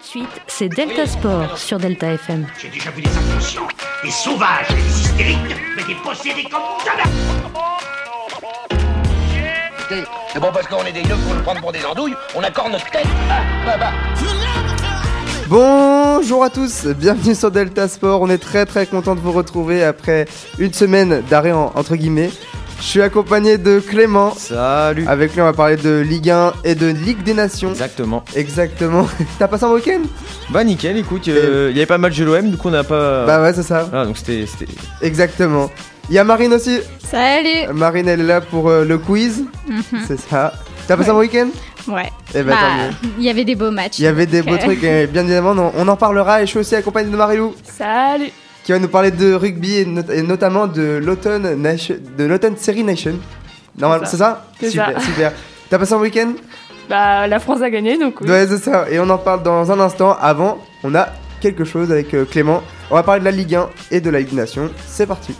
suite, c'est Delta Sport sur Delta FM. J'ai déjà vu des inconscients, des sauvages, des hystériques, mais des possédés comme jamais. C'est bon parce qu'on est des yeux pour nous prendre pour des andouilles, on accorde notre tête. Bonjour à tous, bienvenue sur Delta Sport. On est très content de vous retrouver après une semaine d'arrêt entre guillemets. Je suis accompagné de Clément. Salut. Avec lui on va parler de Ligue 1 et de Ligue des Nations. Exactement. T'as passé un week-end ? Bah nickel, écoute, il y avait pas mal de l'OM, du coup on n'a pas... Bah ouais, c'est ça. Ah, donc c'était... Exactement. Il y a Marine aussi. Salut. Marine, elle est là pour le quiz. C'est ça. T'as passé un week-end ? Ouais. Eh ben, tant mieux. Il y avait des beaux matchs. Il y avait des beaux trucs, et bien évidemment, on en parlera. Et je suis aussi accompagné de Marilou. Salut. Qui va nous parler de rugby et notamment de l'Automne Série Nation. Normalement, c'est ça ? Super. T'as passé un week-end ? Bah, la France a gagné, donc oui. Ouais, c'est ça. Et on en parle dans un instant. Avant, on a quelque chose avec Clément. On va parler de la Ligue 1 et de la Ligue des Nations. C'est parti.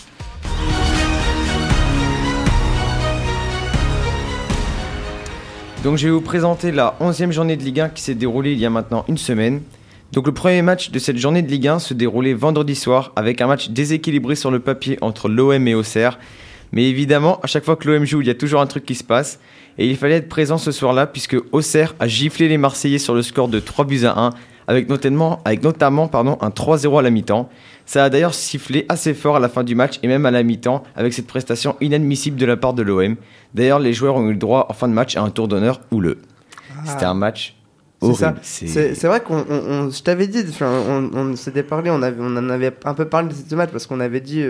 Donc je vais vous présenter la 11e journée de Ligue 1 qui s'est déroulée il y a maintenant une semaine. Donc le premier match de cette journée de Ligue 1 se déroulait vendredi soir avec un match déséquilibré sur le papier entre l'OM et Auxerre. Mais évidemment, à chaque fois que l'OM joue, il y a toujours un truc qui se passe. Et il fallait être présent ce soir-là puisque Auxerre a giflé les Marseillais sur le score de 3-1 avec notamment un 3-0 à la mi-temps. Ça a d'ailleurs sifflé assez fort à la fin du match et même à la mi-temps avec cette prestation inadmissible de la part de l'OM. D'ailleurs, les joueurs ont eu le droit en fin de match à un tour d'honneur houleux. C'était un match horrible. C'est vrai je t'avais dit, on s'était parlé, on en avait un peu parlé de ce match parce qu'on avait dit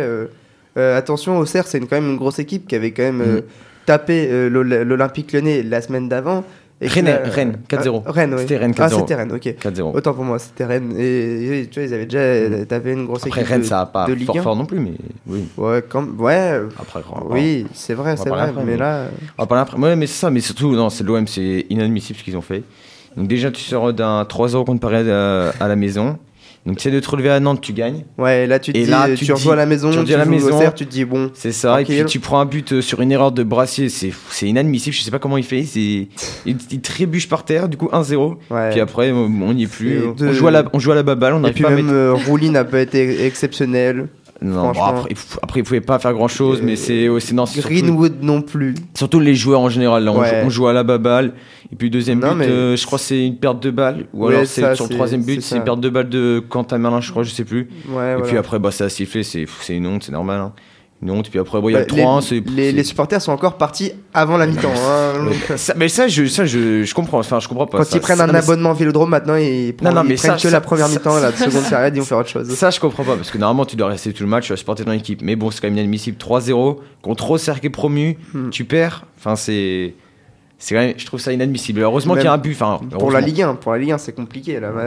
attention, Auxerre c'est quand même une grosse équipe qui avait quand même tapé l'Olympique Lyonnais la semaine d'avant. Rennes 4-0. Rennes, oui. C'était Rennes 4-0. Ah, c'était Rennes, ok. 4-0. Autant pour moi, c'était Rennes. Et tu vois, ils avaient déjà tapé une grosse Après, équipe. Rennes, ça n'a pas de Ligue 1. fort non plus, mais oui. Ouais. Après, oui, c'est vrai. Mais là. On va parler après. Ouais, mais c'est ça, mais surtout, non, c'est l'OM, c'est inadmissible ce qu'ils ont fait. Donc, déjà, tu sors d'un 3-0 contre Paris à la maison. Donc, tu sais de te relever à Nantes, tu gagnes. Ouais, là, tu rejoues à la maison, tu joues au Auxerre, tu te dis bon. C'est ça, okay. Et puis tu prends un but sur une erreur de Brassier, c'est inadmissible, je sais pas comment il fait. Il trébuche par terre, du coup 1-0. Ouais. Puis après, on n'y est plus. On joue à la baballe, on n'arrive pas à mettre. Et puis même Rouli n'a pas été exceptionnel. Non, bon, après il pouvait pas faire grand chose, mais c'est Greenwood non plus. Surtout les joueurs en général, là, on joue à la baballe. Et puis deuxième but, je crois que c'est une perte de balle, ou alors c'est sur le troisième but, c'est une perte de balle de Quentin Merlin, je crois, je sais plus. Et puis après, ça a sifflé, c'est une honte, c'est normal. Hein. Une honte, puis après, il y a le 3-1. Les supporters sont encore partis avant la mi-temps. Mais ça, je comprends. Enfin, je comprends pas. Quand ils prennent un abonnement Vélodrome maintenant, ils prennent que la première mi-temps, la seconde période, ils vont faire autre chose. Ça, je comprends pas, parce que normalement, tu dois rester tout le match, tu dois supporter ton équipe. Mais bon, c'est quand même inadmissible. 3-0 contre Auxerre qui est promu, tu perds. Enfin, c'est quand même, je trouve ça inadmissible. Heureusement qu'il y a un but. Enfin, pour la Ligue 1, c'est compliqué là.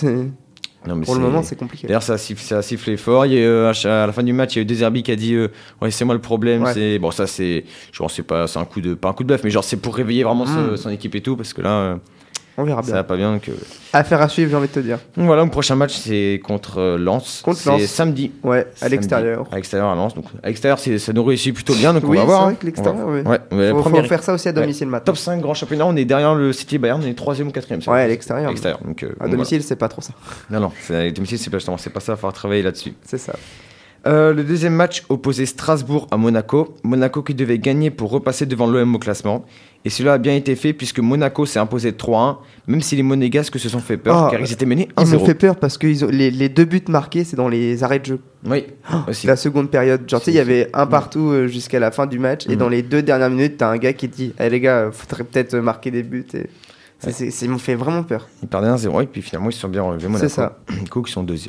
Non, mais pour le moment, c'est compliqué. D'ailleurs, ça a sifflé fort. Il y a à la fin du match, il y a eu Deserbi qui a dit ouais, c'est moi le problème. Ouais. Bon, ça, c'est pas un coup de bluff, mais genre, c'est pour réveiller vraiment son équipe et tout, parce que là, on verra bien. Ça va pas bien. Donc, affaire à suivre, j'ai envie de te dire. Donc voilà, le prochain match, c'est contre Lens. C'est samedi. Ouais, à l'extérieur. À l'extérieur à Lens. Donc, à l'extérieur, ça nous réussit plutôt bien. Donc, on va voir. C'est vrai que l'extérieur, faut faire ça aussi à domicile maintenant. Top 5 grand championnat, on est derrière le City Bayern, on est 3e ou 4e. Ouais, à l'extérieur. Donc, à domicile, c'est pas trop ça. Non, à domicile, c'est pas ça. Il va falloir travailler là-dessus. C'est ça. Le deuxième match opposait Strasbourg à Monaco. Monaco qui devait gagner pour repasser devant l'OM au classement. Et cela a bien été fait puisque Monaco s'est imposé de 3-1, même si les Monégasques se sont fait peur car ils étaient menés 1-0. Ils m'ont fait peur parce que les deux buts marqués, c'est dans les arrêts de jeu. Oui, aussi. La seconde période. Genre, tu sais, il y avait un partout jusqu'à la fin du match. Et dans les 2 dernières minutes, t'as un gars qui dit les gars, faudrait peut-être marquer des buts. Ils m'ont fait vraiment peur. Ils perdaient 1-0 et puis finalement, ils se sont bien relevés. Monaco. C'est ça. Qui sont 2e.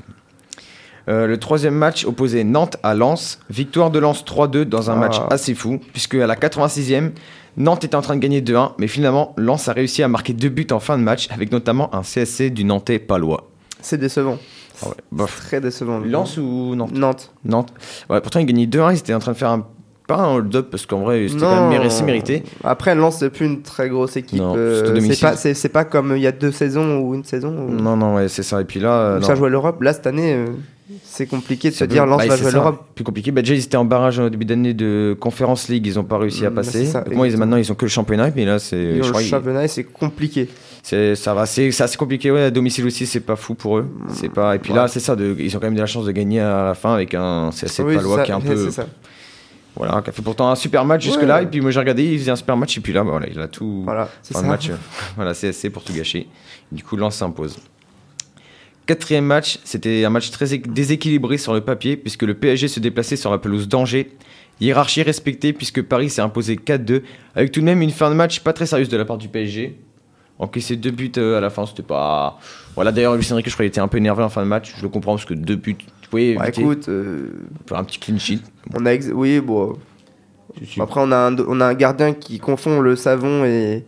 Le troisième match opposait Nantes à Lens. Victoire de Lens 3-2 dans un match assez fou, puisque à la 86e, Nantes était en train de gagner 2-1, mais finalement, Lens a réussi à marquer 2 buts en fin de match, avec notamment un CSC du Nantais palois. C'est décevant. C'est très décevant. Lens ou Nantes. Ouais, pourtant, ils gagnaient 2-1, ils étaient en train de faire pas un hold-up, parce qu'en vrai, c'était quand même mérité. Après, Lens, c'est plus une très grosse équipe. Non, c'est pas comme il y a 2 saisons ou une saison. Non, ouais, c'est ça. Et puis là... ça joue à l'Europe. Là, cette année... c'est compliqué de se dire Lens va jouer à l'Europe. Plus compliqué. Déjà, ils étaient en barrage au début d'année de Conference League, ils n'ont pas réussi à passer. Donc, maintenant, ils ont que le championnat. Et puis là, le championnat, c'est compliqué. Ça va, c'est assez compliqué. Ouais, à domicile aussi, c'est pas fou pour eux. C'est pas. Et puis là, c'est ça. Ils ont quand même de la chance de gagner à la fin avec un CSC Palois qui est un peu. Voilà, qui a fait pourtant un super match jusque-là. Et puis moi j'ai regardé, il faisait un super match. Et puis là, voilà, il a tout. Voilà, c'est ça. Le match. Voilà, CSC pour tout gâcher. Du coup, Lens s'impose. 4e match, c'était un match très déséquilibré sur le papier, puisque le PSG se déplaçait sur la pelouse d'Angers. Hiérarchie respectée, puisque Paris s'est imposé 4-2, avec tout de même une fin de match pas très sérieuse de la part du PSG. Encaissé 2 buts à la fin, c'était pas. Voilà, d'ailleurs, Luis Enrique, je crois qu'il était un peu énervé en fin de match. Je le comprends, parce que 2 buts, tu pouvais éviter. Écoute, un petit clean sheet. Oui, bon. Après, on a un gardien qui confond le savon et.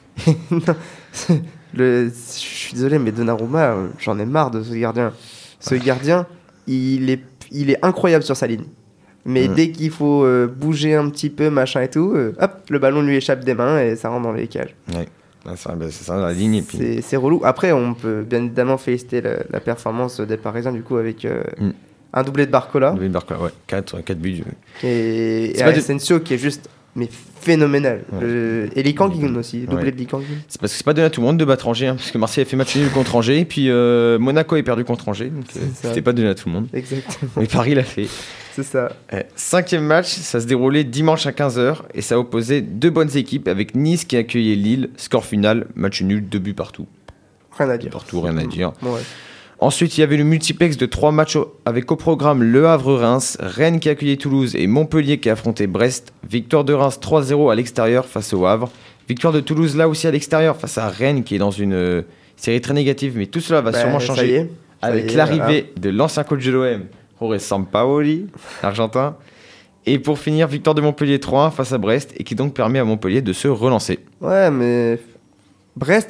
Je suis désolé, mais Donnarumma, j'en ai marre de ce gardien. Ce gardien, il est incroyable sur sa ligne. Mais dès qu'il faut bouger un petit peu, machin et tout, hop, le ballon lui échappe des mains et ça rentre dans les cages. Ouais. C'est ça, la ligne. Et puis... c'est relou. Après, on peut bien évidemment féliciter la performance des Parisiens, du coup, avec un doublé de Barcola. Doublé de Barcola, ouais. 4 buts. Et Asensio qui est juste phénoménal. Ouais. Et Lee Kang-in aussi, doublé de Lee Kang-in. C'est parce que c'est pas donné à tout le monde de battre Angers, parce que Marseille a fait match nul contre Angers, et puis Monaco a perdu contre Angers, donc c'était pas donné à tout le monde. Exactement. Mais Paris l'a fait. C'est ça. 5e match, ça se déroulait dimanche à 15h, et ça opposait 2 bonnes équipes, avec Nice qui accueillait Lille, score final, match nul, 2 buts partout. Rien à dire. Partout, rien à dire. Ouais. Ensuite, il y avait le multiplex de 3 matchs avec au programme Le Havre-Reims, Rennes qui accueillait Toulouse et Montpellier qui affrontait Brest. Victoire de Reims 3-0 à l'extérieur face au Havre. Victoire de Toulouse là aussi à l'extérieur face à Rennes qui est dans une série très négative. Mais tout cela va sûrement changer avec l'arrivée de l'ancien coach de l'OM, Jorge Sampaoli, argentin. Et pour finir, victoire de Montpellier 3-1 face à Brest et qui donc permet à Montpellier de se relancer. Ouais, mais Brest,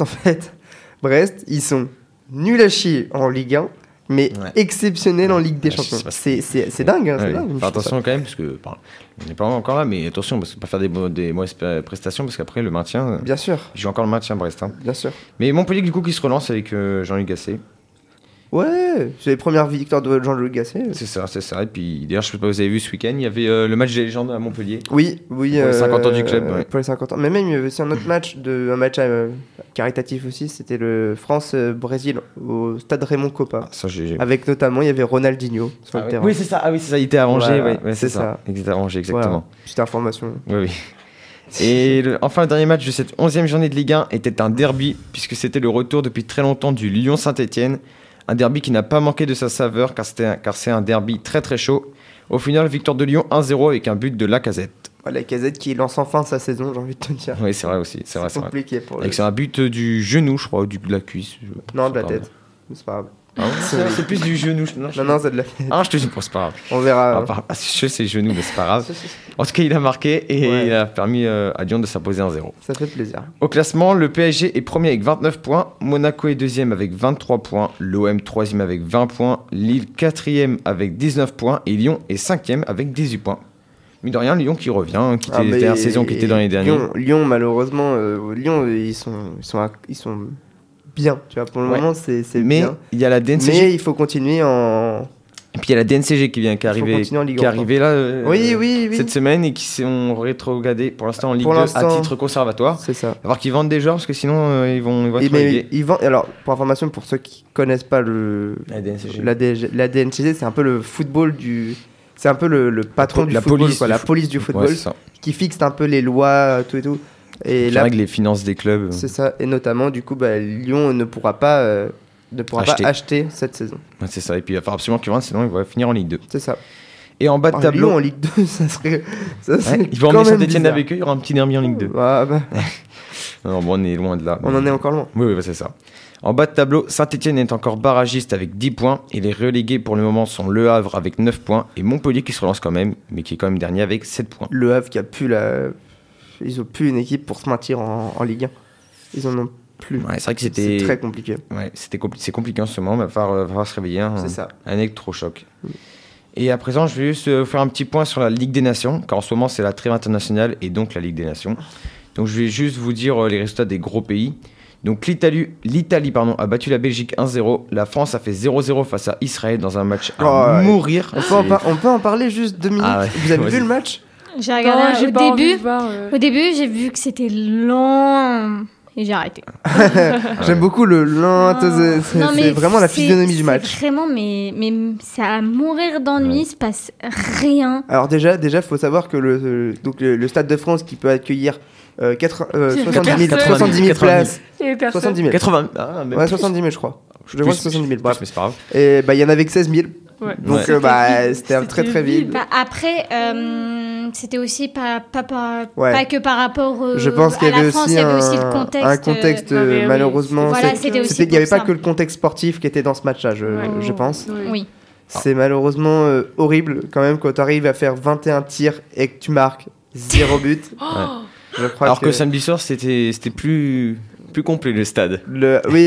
ils sont nuls à chier en Ligue 1, mais exceptionnels en Ligue des Champions. C'est dingue, hein, c'est dingue. Enfin, attention quand même, parce que on n'est pas encore là, mais attention, parce que pas faire des mauvaises prestations, parce qu'après le maintien. Bien sûr. Il joue encore le maintien Brest. Hein. Bien sûr. Mais Montpellier du coup qui se relance avec Jean-Luc Gasset. Ouais, c'est les premières victoires de Jean-Luc Gasset. C'est ça. Et puis d'ailleurs, je sais pas si vous avez vu ce week-end, il y avait le match des légendes à Montpellier. Oui. Pour les 50 ans du club. Pour les 50 ans. Mais même il y avait aussi un autre match, un match caritatif aussi, c'était le France-Brésil au stade Raymond Kopa. Ça, avec notamment, il y avait Ronaldinho sur le terrain. Oui, c'est ça. Ah oui, c'est ça. Il était à Angers. Voilà, ouais, c'est ça. Il était à Angers, exactement. Voilà. Petite information. Oui. Et enfin, le dernier match de cette 11e journée de Ligue 1 était un derby, puisque c'était le retour depuis très longtemps du Lyon-Saint-Etienne. Un derby qui n'a pas manqué de sa saveur, car c'est un derby très très chaud. Au final, victoire de Lyon 1-0 avec un but de Lacazette. Lacazette qui lance enfin sa saison, j'ai envie de te dire. Oui, c'est vrai aussi. C'est compliqué pour lui. Avec un but du genou, je crois, ou de la cuisse. Non, de la tête. C'est pas grave. Ah ouais, c'est plus du genou. Non, c'est de la tête. Ah, je te dis, c'est pas grave. On verra. Je sais, genou, mais c'est pas grave. En tout cas, il a marqué et il a permis à Lyon de s'imposer 1-0. Ça fait plaisir. Au classement, le PSG est premier avec 29 points, Monaco est deuxième avec 23 points, l'OM troisième avec 20 points, Lille quatrième avec 19 points et Lyon est cinquième avec 18 points. Mais de rien, Lyon qui revient, qui était dernière saison, qui était dans les derniers. Lyon malheureusement, ils sont bien, tu vois, pour le moment c'est bien. Mais il y a la DNCG. Mais il faut continuer en... Et puis il y a la DNCG qui vient, qui est arrivée là oui. cette semaine et qui sont rétrogradés pour l'instant en Ligue 2 à titre conservatoire. C'est ça. Alors qu'ils vendent des joueurs parce que sinon ils vont être relégués. Alors pour information, pour ceux qui connaissent pas la DNCG, c'est un peu le football c'est un peu le patron du football, la police du football, qui fixe un peu les lois, tout et tout. Et qui règle les finances des clubs. C'est ça. Et notamment, du coup, Lyon ne pourra pas acheter cette saison. Ouais, c'est ça. Et puis il va falloir absolument qu'ils vendent, sinon ils vont finir en Ligue 2. C'est ça. Et en bas de tableau. Lyon en Ligue 2, ça serait ils vont emmener Saint-Etienne avec eux, il y aura un petit derby en Ligue 2. Non, bon, on est loin de là. On en est encore loin. Oui, c'est ça. En bas de tableau, Saint-Etienne est encore barragiste avec 10 points. Et les relégués pour le moment sont Le Havre avec 9 points. Et Montpellier qui se relance quand même, mais qui est quand même dernier avec 7 points. Le Havre qui a plus Ils n'ont plus une équipe pour se maintenir en Ligue 1. Ils en ont plus. Ouais, c'est vrai que c'est très compliqué. Ouais, c'est compliqué en ce moment, mais il va falloir se réveiller. C'est ça. Un électrochoc. Et à présent, je vais juste faire un petit point sur la Ligue des Nations, car en ce moment, c'est la trêve internationale et donc la Ligue des Nations. Donc je vais juste vous dire les résultats des gros pays. Donc l'Italie a battu la Belgique 1-0. La France a fait 0-0 face à Israël dans un match à mourir. On peut en parler juste 2 minutes. Vous avez vu le match ? J'ai regardé au début, j'ai vu que c'était lent. et j'ai arrêté. J'aime beaucoup le lent. C'est vraiment la physionomie du match. C'est vraiment, mais c'est à mourir d'ennui, il se passe rien. Alors déjà, faut savoir que le Stade de France qui peut accueillir 70 000 places. 70 000. 80. Ouais, 70 000, je crois. Je crois que 70 000. Bref, mais c'est pas grave. Et il y en avait que 16 000. Ouais. Donc c'était très très vite. Après, c'était aussi pas que par rapport je pense qu'il y avait France, aussi il y avait aussi le contexte. Un contexte malheureusement. Voilà, il n'y avait pas que le contexte sportif qui était dans ce match-là, je pense. Oui. C'est malheureusement horrible quand même quand tu arrives à faire 21 tirs et que tu marques 0 but. Je crois alors que samedi soir c'était plus complet le stade. Oui,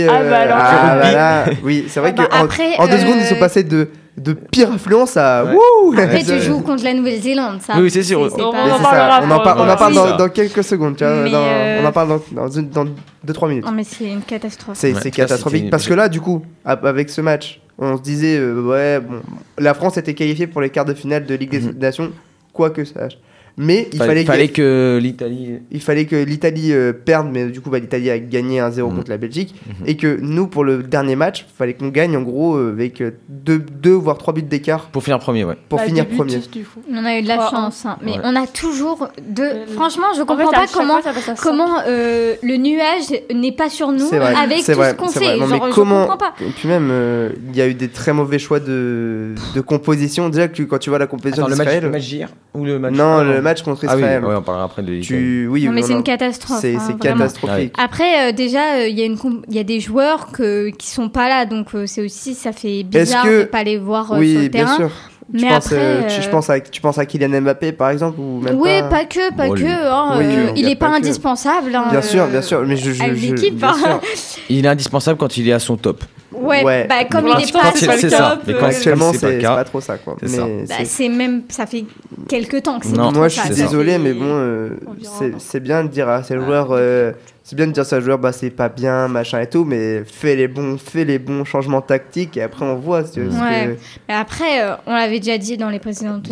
c'est vrai qu'en 2 secondes ils sont passés de pire affluence à Après tu joues contre la Nouvelle-Zélande, ça. Oui, c'est sûr. On en parle dans quelques secondes, tu vois, on en parle dans 2-3 minutes. Non mais c'est une catastrophe. C'est catastrophique parce que là du coup avec ce match, on se disait la France était qualifiée pour les quarts de finale de Ligue des Nations, quoi que ça. Mais il fallait que l'Italie perde, mais du coup l'Italie a gagné 1-0 contre la Belgique, et que nous pour le dernier match, il fallait qu'on gagne en gros avec 2 voire 3 buts d'écart pour finir premier. Pour finir premier. On a eu de la chance, mais on a toujours franchement, je comprends pas comment le nuage n'est pas sur nous avec tout ce qu'on fait. Non, mais je comprends pas. Et puis même il y a eu des très mauvais choix de composition. Déjà que quand tu vois la composition d'Israël, le match d'hier ou le match le match contre Israël. On parlera après de l'Italie. Non, mais c'est une catastrophe. C'est catastrophique. Après, déjà, il y a des joueurs qui sont pas là, donc c'est aussi, ça fait bizarre de pas les voir sur le terrain. Oui, bien sûr. Mais après, tu penses à Kylian Mbappé par exemple ou même oui, pas que. Il est pas indispensable. Bien sûr, mais à l'équipe. Il est indispensable quand il est à son top. Ouais. Comme il est pas c'est ça. Mais quand actuellement c'est pas trop ça quoi. C'est même ça fait quelques temps que c'est. Non, moi je suis désolé, mais bon, c'est bien de dire à ces joueurs, c'est pas bien, machin et tout, mais fais les bons changements tactiques et après on voit. Mais après, on l'avait déjà dit dans les précédentes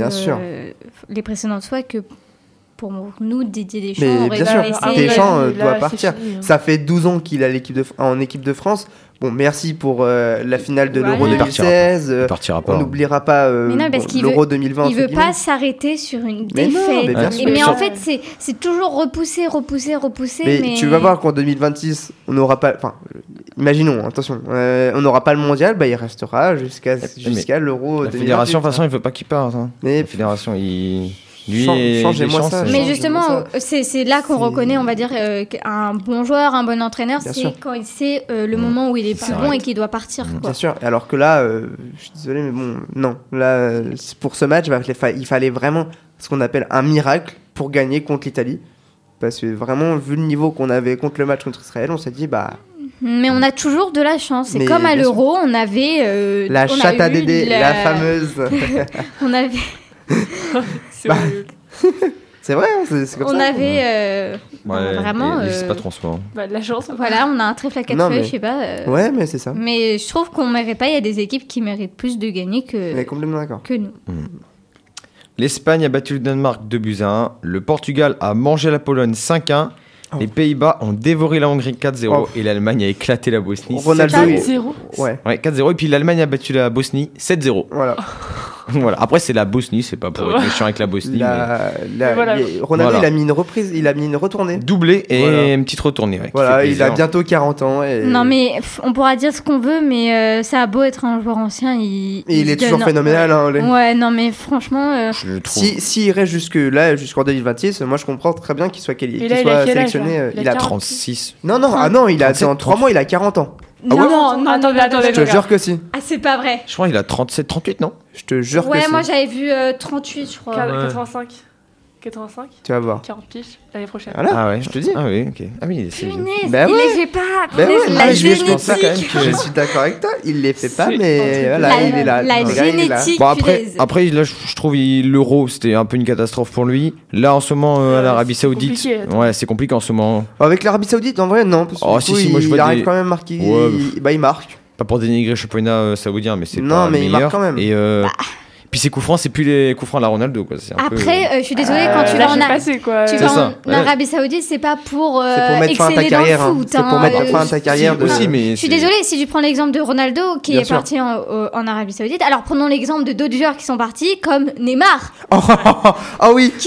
fois que pour nous, Didier Deschamps aurait bien sûr, Deschamps doit partir. Ça fait 12 ans qu'il est en équipe de France. Bon, merci pour la finale de l'Euro 2016. Il partira pas. On n'oubliera pas l'Euro 2020. Il veut pas s'arrêter sur une défaite. Mais en fait, c'est toujours repousser. Mais tu vas voir qu'en 2026, on n'aura pas. Enfin, imaginons, attention, on n'aura pas le mondial, il restera jusqu'à l'Euro 2028. La fédération, de toute façon, il ne veut pas qu'il parte. Mais la fédération, changez-moi ça. Mais justement, c'est là qu'on reconnaît, on va dire, un bon joueur, un bon entraîneur, c'est quand il sait le moment où il est plus bon et qu'il doit partir. Bien sûr. Alors que là, je suis désolé, mais bon, non. Là, pour ce match, il fallait vraiment ce qu'on appelle un miracle pour gagner contre l'Italie. Parce que vraiment, vu le niveau qu'on avait contre le match contre Israël, on s'est dit, Mais on a toujours de la chance. C'est comme à l'Euro, on avait... la chatte à Dédé, la fameuse. On avait... C'est vrai, c'est comme ça. On avait vraiment. C'est pas trop souvent. De la chance. Voilà, on a un trèfle à 4 feuilles, je sais pas. Ouais, mais c'est ça. Mais je trouve qu'on mérite pas. Il y a des équipes qui méritent plus de gagner complètement d'accord. Que nous. L'Espagne a battu le Danemark 2-1. Le Portugal a mangé la Pologne 5-1. Les Pays-Bas ont dévoré la Hongrie 4-0 et l'Allemagne a éclaté la Bosnie 4-0. Ouais, 4-0 et puis l'Allemagne a battu la Bosnie 7-0. Voilà. Après c'est la Bosnie, c'est pas pour être méchant avec la Bosnie. Ronaldo il a mis une reprise, il a mis une retournée. Doublé et une petite retournée. Voilà, il a bientôt 40 ans. Non mais on pourra dire ce qu'on veut, mais ça a beau être un joueur ancien, il est toujours phénoménal. Ouais, non mais franchement. S'il reste jusqu'en 2026, moi je comprends très bien qu'il soit sélectionné. Il a 36. Non, il a dans 3 mois, il a 40 ans. Non, attendez. Je te jure que si. Ah, c'est pas vrai. Je crois qu'il a 37, 38, non? Je te jure que si. Ouais, moi j'avais vu 38, je crois. 85. Tu vas voir. 40 piges l'année prochaine. Voilà. Ah ouais, je te dis. Ah oui, ok. Ah oui, c'est. Il les fait pas. La génétique. Je suis d'accord avec toi. Il les fait pas, mais voilà, il est là. La génétique. Bon après, là, je trouve l'Euro, c'était un peu une catastrophe pour lui. Là, en ce moment, à l'Arabie Saoudite, c'est compliqué en ce moment. Avec l'Arabie Saoudite, en vrai, non. Parce que il arrive quand même à marquer. Il marque. Pas pour dénigrer le championnat saoudien, mais c'est non, pas mais le il meilleur. marque quand même. Et Puis ces coups francs, c'est plus les coups francs à la Ronaldo, quoi. Après, je suis désolée, quand tu vas en Arabie Saoudite, c'est pas pour mettre fin à ta carrière. C'est pour mettre fin à ta carrière. Je suis désolée, si tu prends l'exemple de Ronaldo qui est parti en Arabie Saoudite, alors prenons l'exemple de d'autres joueurs qui sont partis, comme Neymar. Ah oui. Qui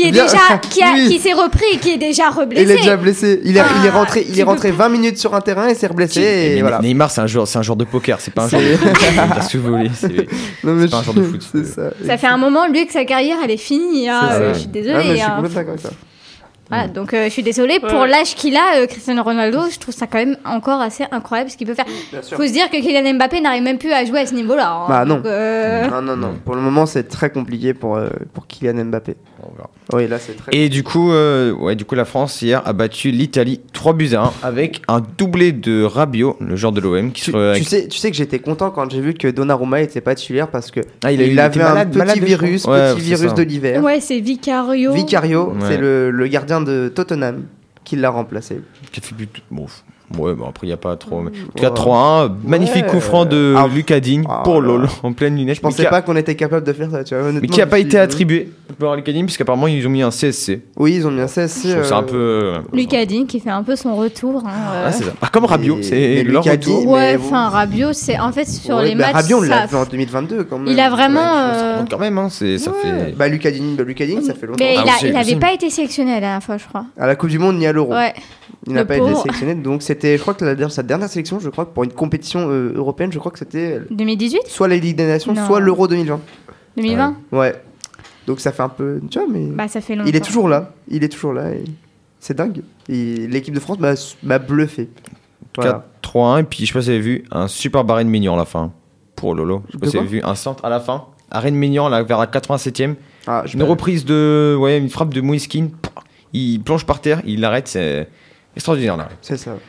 s'est repris, qui est déjà reblessé. Il est déjà blessé. Il est rentré 20 minutes sur un terrain et s'est reblessé. Et voilà. Neymar, c'est un joueur de poker, c'est pas un joueur de foot. Parce que vous voulez, c'est pas un joueur de foot. Ça fait un moment, lui, que sa carrière, elle est finie. Je suis désolée. Je suis complètement d'accord avec ça. Voilà, donc je suis désolée pour l'âge qu'il a, Cristiano Ronaldo, je trouve ça quand même encore assez incroyable ce qu'il peut faire. Faut se dire que Kylian Mbappé n'arrive même plus à jouer à ce niveau-là. Bah non. Non. Pour le moment, c'est très compliqué pour Kylian Mbappé. Oui, là c'est très. Et du coup, la France hier a battu l'Italie 3-1 avec un doublé de Rabiot, le joueur de l'OM. Tu sais que j'étais content quand j'ai vu que Donnarumma était pas titulaire parce que il avait un petit virus de l'hiver. Ouais, c'est Vicario. C'est le gardien de Tottenham qui l'a remplacé. Qui a fait but. Ouais, bon, après, il n'y a pas trop. En tout cas, 3-1. Magnifique coup franc de Lucas Digne pour Lolo en pleine lunette. Je pensais pas qu'on était capable de faire ça, tu vois. Mais qui n'a pas été attribué par Lucas Digne, puisqu'apparemment, ils ont mis un CSC. Oui, ils ont mis un CSC. C'est un peu. Lucas Digne qui fait un peu son retour. C'est ça. Comme Rabiot, c'est leur retour. Ouais, enfin, Rabiot, c'est en fait sur les matchs. Rabiot, on l'a fait en 2022 quand même. Il a vraiment. Quand même, ça fait. Bah, Lucas Digne, ça fait longtemps. Mais il n'avait pas été sélectionné la dernière fois, je crois. À la Coupe du Monde ni à l'Euro. Ouais. Il n'a pas été sélectionné, donc c'était, je crois que sa dernière sélection, je crois que pour une compétition européenne, je crois que c'était 2018, soit la Ligue des Nations, soit l'Euro 2020. 2020. Ouais. Donc ça fait un peu, tu vois, mais ça fait longtemps. Il est toujours là. Et c'est dingue. Et l'équipe de France m'a bluffé. 4-3-1 et puis je sais pas si vous avez vu un super Arène Mignon à la fin pour Lolo. Je sais pas si vous avez vu un centre à la fin. Arène Mignon là vers la 87e. Une reprise une frappe de Moïse Kean. Il plonge par terre, il l'arrête, c'est extraordinaire là. C'est ça.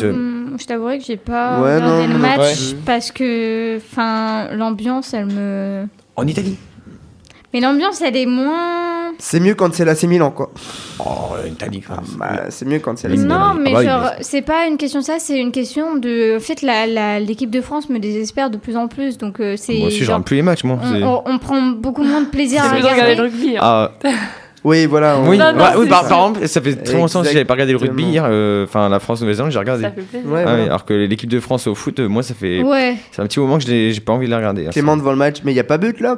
Je t'avouerai que j'ai pas regardé le match parce que l'ambiance elle me. En Italie. Mais l'ambiance elle est moins. C'est mieux quand c'est l'AC Milan quoi. Oh, l'Italie quand même. C'est mieux quand c'est l'AC Milan. Non, mais c'est pas une question de ça, c'est une question de. En fait, l'équipe de France me désespère de plus en plus, donc c'est. Moi aussi, j'aime plus les matchs, moi. On prend beaucoup moins de plaisir à regarder le rugby. Oui, voilà. Par exemple, ça fait très longtemps que j'avais pas regardé le rugby hier. La France-Nouvelle-Zélande, j'ai regardé. Ça fait plaisir. Alors que l'équipe de France au foot, moi, ça fait. C'est un petit moment que j'ai pas envie de la regarder. Clément devant le match, mais il y a pas but là.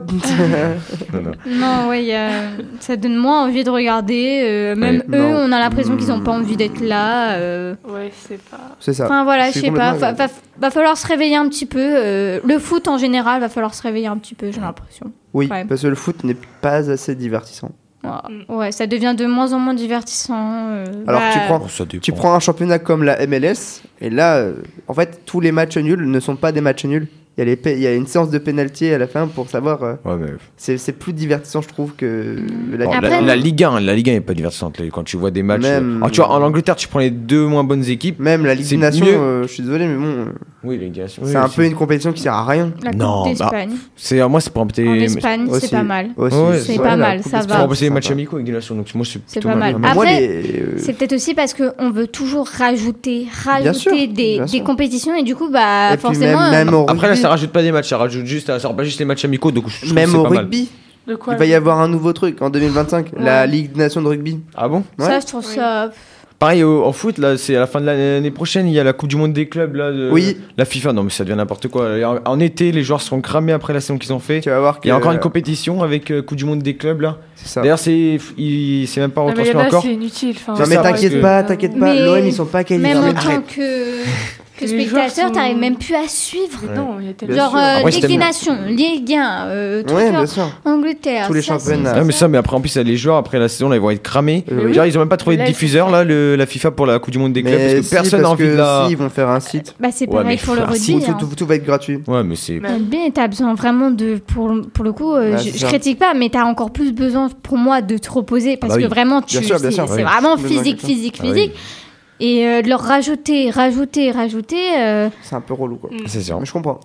Non, ça donne moins envie de regarder. Même eux, on a l'impression qu'ils ont pas envie d'être là. Ouais, c'est pas. C'est ça. Enfin voilà, je sais pas. Va falloir se réveiller un petit peu. Le foot en général, va falloir se réveiller un petit peu, j'ai l'impression. Oui, parce que le foot n'est pas assez divertissant. Ouais, ça devient de moins en moins divertissant. Alors tu prends un championnat comme la MLS et là, en fait, tous les matchs nuls ne sont pas des matchs nuls. Il y a une séance de pénalty à la fin pour savoir. C'est plus divertissant, je trouve, que la Ligue 1. La Ligue 1 n'est pas divertissante quand tu vois des matchs. Tu vois, en Angleterre, tu prends les deux moins bonnes équipes. Même la Ligue des Nations, je suis désolé, mais bon. Oui, la Ligue des Nations. C'est un peu une compétition qui sert à rien. La Coupe d'Espagne. Moi, c'est pour embêter. En Espagne, c'est pas mal. C'est pas mal, ça va. C'est pour embêter les matchs amicaux avec des nations. Donc moi, c'est pas mal. Après, c'est peut-être aussi parce qu'on veut toujours rajouter des compétitions et du coup, forcément. Après, là, ça rajoute pas des matchs, ça rajoute juste les matchs amicaux. Donc même au rugby. Il va y avoir un nouveau truc en 2025, la Ligue des Nations de rugby. Ah bon? Ça, je trouve ça. Pareil en foot, là, c'est à la fin de l'année prochaine, il y a la Coupe du Monde des clubs, là, la FIFA. Non, mais ça devient n'importe quoi. En été, les joueurs seront cramés après la saison qu'ils ont fait. Tu vas voir il y a encore une compétition avec Coupe du Monde des clubs, là. C'est ça. D'ailleurs, c'est même pas retransmis encore. C'est inutile. Non, mais t'inquiète pas. L'OM, ils sont pas qualifiés. Même en tant que spectateur, t'arrives même plus à suivre. Non, Ligue des Nations, Ligue 1, Angleterre, tous les championnats. Mais après, en plus, les joueurs, après la saison, là, ils vont être cramés. Genre, ils ont même pas trouvé de diffuseur, là, la FIFA pour la Coupe du Monde des clubs, parce que personne n'a envie de la. Ils vont faire un site. C'est pareil pour le rugby. Tout va être gratuit. Ouais, mais c'est. Le rugby, t'as besoin vraiment de. Pour le coup, je critique pas, mais t'as encore plus besoin, pour moi, de te reposer, parce que vraiment, c'est vraiment physique. Et de leur rajouter. C'est un peu relou, quoi. C'est sûr. Mais je comprends.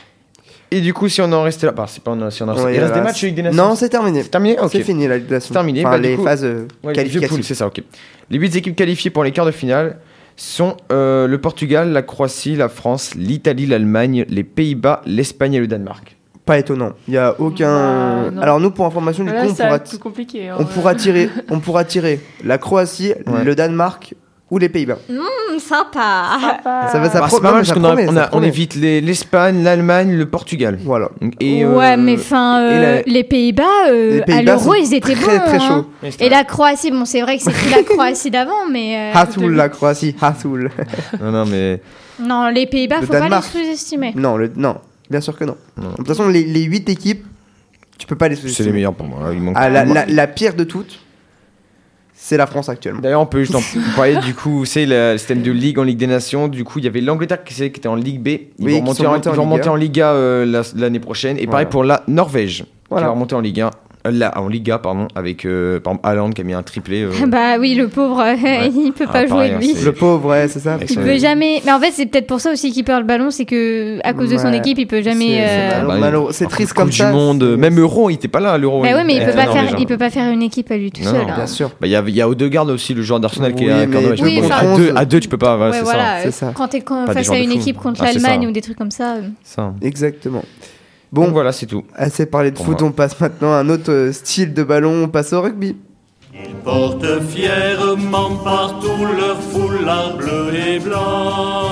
Et du coup, si on en restait là, il reste des matchs avec des nations. Non, c'est terminé. C'est terminé. C'est fini la Ligue des Nations. C'est terminé. Les phases qualificatives. C'est ça, ok. Les 8 équipes qualifiées pour les quarts de finale sont le Portugal, la Croatie, la France, l'Italie, l'Allemagne, les Pays-Bas, l'Espagne et le Danemark. Pas étonnant. Il y a aucun. Alors nous, pour information, du coup, on pourra tirer la Croatie, le Danemark ou les Pays-Bas. Sympa. Ça va, ça c'est pas mal parce qu'on évite l'Espagne, l'Allemagne, le Portugal. Voilà. Et mais les Pays-Bas, à l'Euro, ils étaient très, bons. Très chaud. Et la Croatie, bon, c'est vrai que c'est plus la Croatie d'avant, mais. Hathul, la Croatie, Hathul. Non, mais. Non, les Pays-Bas, faut Danemark. Pas les sous-estimer. Non, bien sûr que non. De toute façon, les 8 équipes, tu peux pas les sous-estimer. C'est les meilleurs pour moi. Il manque la pire de toutes. C'est la France actuellement. D'ailleurs, on peut juste en parler. Du coup, c'est le système de Ligue en Ligue des Nations. Du coup, il y avait l'Angleterre qui était en Ligue B. Ils vont remonter en Liga l'année prochaine. Et pareil pour la Norvège, qui va remonter en Ligue 1. En Liga, pardon, avec par exemple Haaland qui a mis un triplé. Bah oui, le pauvre, il peut pas jouer lui. Le pauvre, ouais, c'est ça. Il peut jamais. Mais en fait, c'est peut-être pour ça aussi qu'il perd le ballon, c'est que à cause de son équipe, il peut jamais. C'est triste comme ça. Du monde, même Euro, il était pas là. L'Euro. Bah oui, mais il peut pas faire une équipe à lui tout seul. Bien sûr. Il y a Odegaard aussi, le joueur d'Arsenal qui est à 2, tu peux pas. Ouais, voilà. Quand t'es face à une équipe contre l'Allemagne ou des trucs comme ça. Exactement. Bon, donc voilà, c'est tout. Assez parlé de foot, on passe maintenant à un autre style de ballon, on passe au rugby. Ils portent fièrement partout leur foulard bleu et blanc.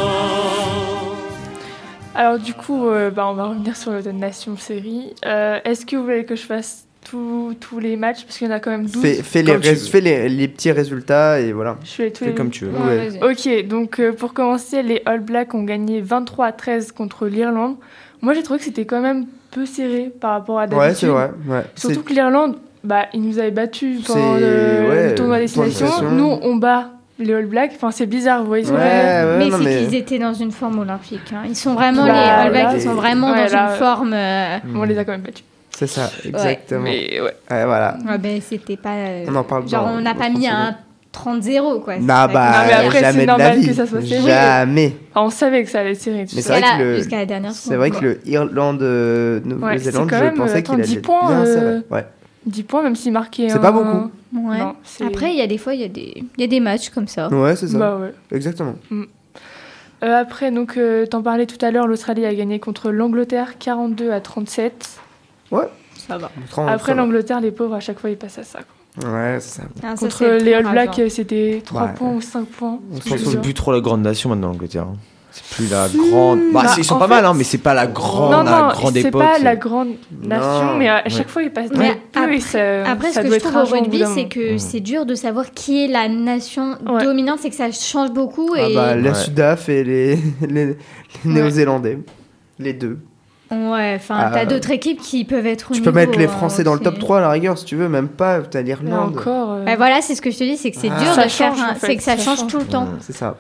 Alors du coup, on va revenir sur le Nation Série. Est-ce que vous voulez que je fasse tous les matchs parce qu'il y en a quand même 12. Fais les petits résultats et voilà. Je fais tous les comme tu veux. Ouais. Ok, donc pour commencer, les All Blacks ont gagné 23-13 contre l'Irlande. Moi, j'ai trouvé que c'était quand même peu serré par rapport à d'habitude. Ouais, c'est vrai. Ouais. Surtout que l'Irlande, ils nous avaient battus pendant le tournoi Destination. Nous, on bat les All Blacks. Enfin, c'est bizarre, vous voyez. Mais qu'ils étaient dans une forme olympique. Hein. Ils sont vraiment, les All Blacks, ils sont vraiment dans une forme... On les a quand même battus. C'est ça, exactement. Mais voilà. C'était pas... on en parle genre, on n'a pas mis un 30-0, quoi. Non, mais après, jamais c'est normal que ça soit serré. Jamais. Enfin, on savait que ça allait être serré. Mais c'est vrai que jusqu'à la dernière fois. C'est vrai que le Irlande-Nouvelle-Zélande, je pensais qu'il allait 10 points, bien serré. Ouais. 10 points, même s'il marquait. C'est pas beaucoup. Ouais. Non, après, il y a des fois, il y a des matchs comme ça. Ouais, c'est ça. Bah ouais. Exactement. Après, donc, t'en parlais tout à l'heure, l'Australie a gagné contre l'Angleterre 42-37. Ouais. Ça va. Après, l'Angleterre, les pauvres, à chaque fois, ils passent à ça, quoi. Ouais, c'est ça. Contre les All Blacks, c'était 3 points ou 5 points. C'est plus trop la grande nation maintenant, l'Angleterre. C'est plus la grande. Ils sont pas mal, mais c'est pas la grande époque. C'est pas la grande nation, mais à chaque fois, ils passent peu. Après, ce que je trouve au rugby, c'est que c'est dur de savoir qui est la nation dominante, c'est que ça change beaucoup. La Sudaf et les Néo-Zélandais. Les deux. Ouais, enfin, t'as d'autres équipes qui peuvent être au niveau. Tu peux mettre les Français dans le top 3 à la rigueur, si tu veux, même pas, t'as l'Irlande. Encore. Voilà, c'est ce que je te dis, c'est que c'est dur de faire. C'est que ça change tout le temps. C'est ça.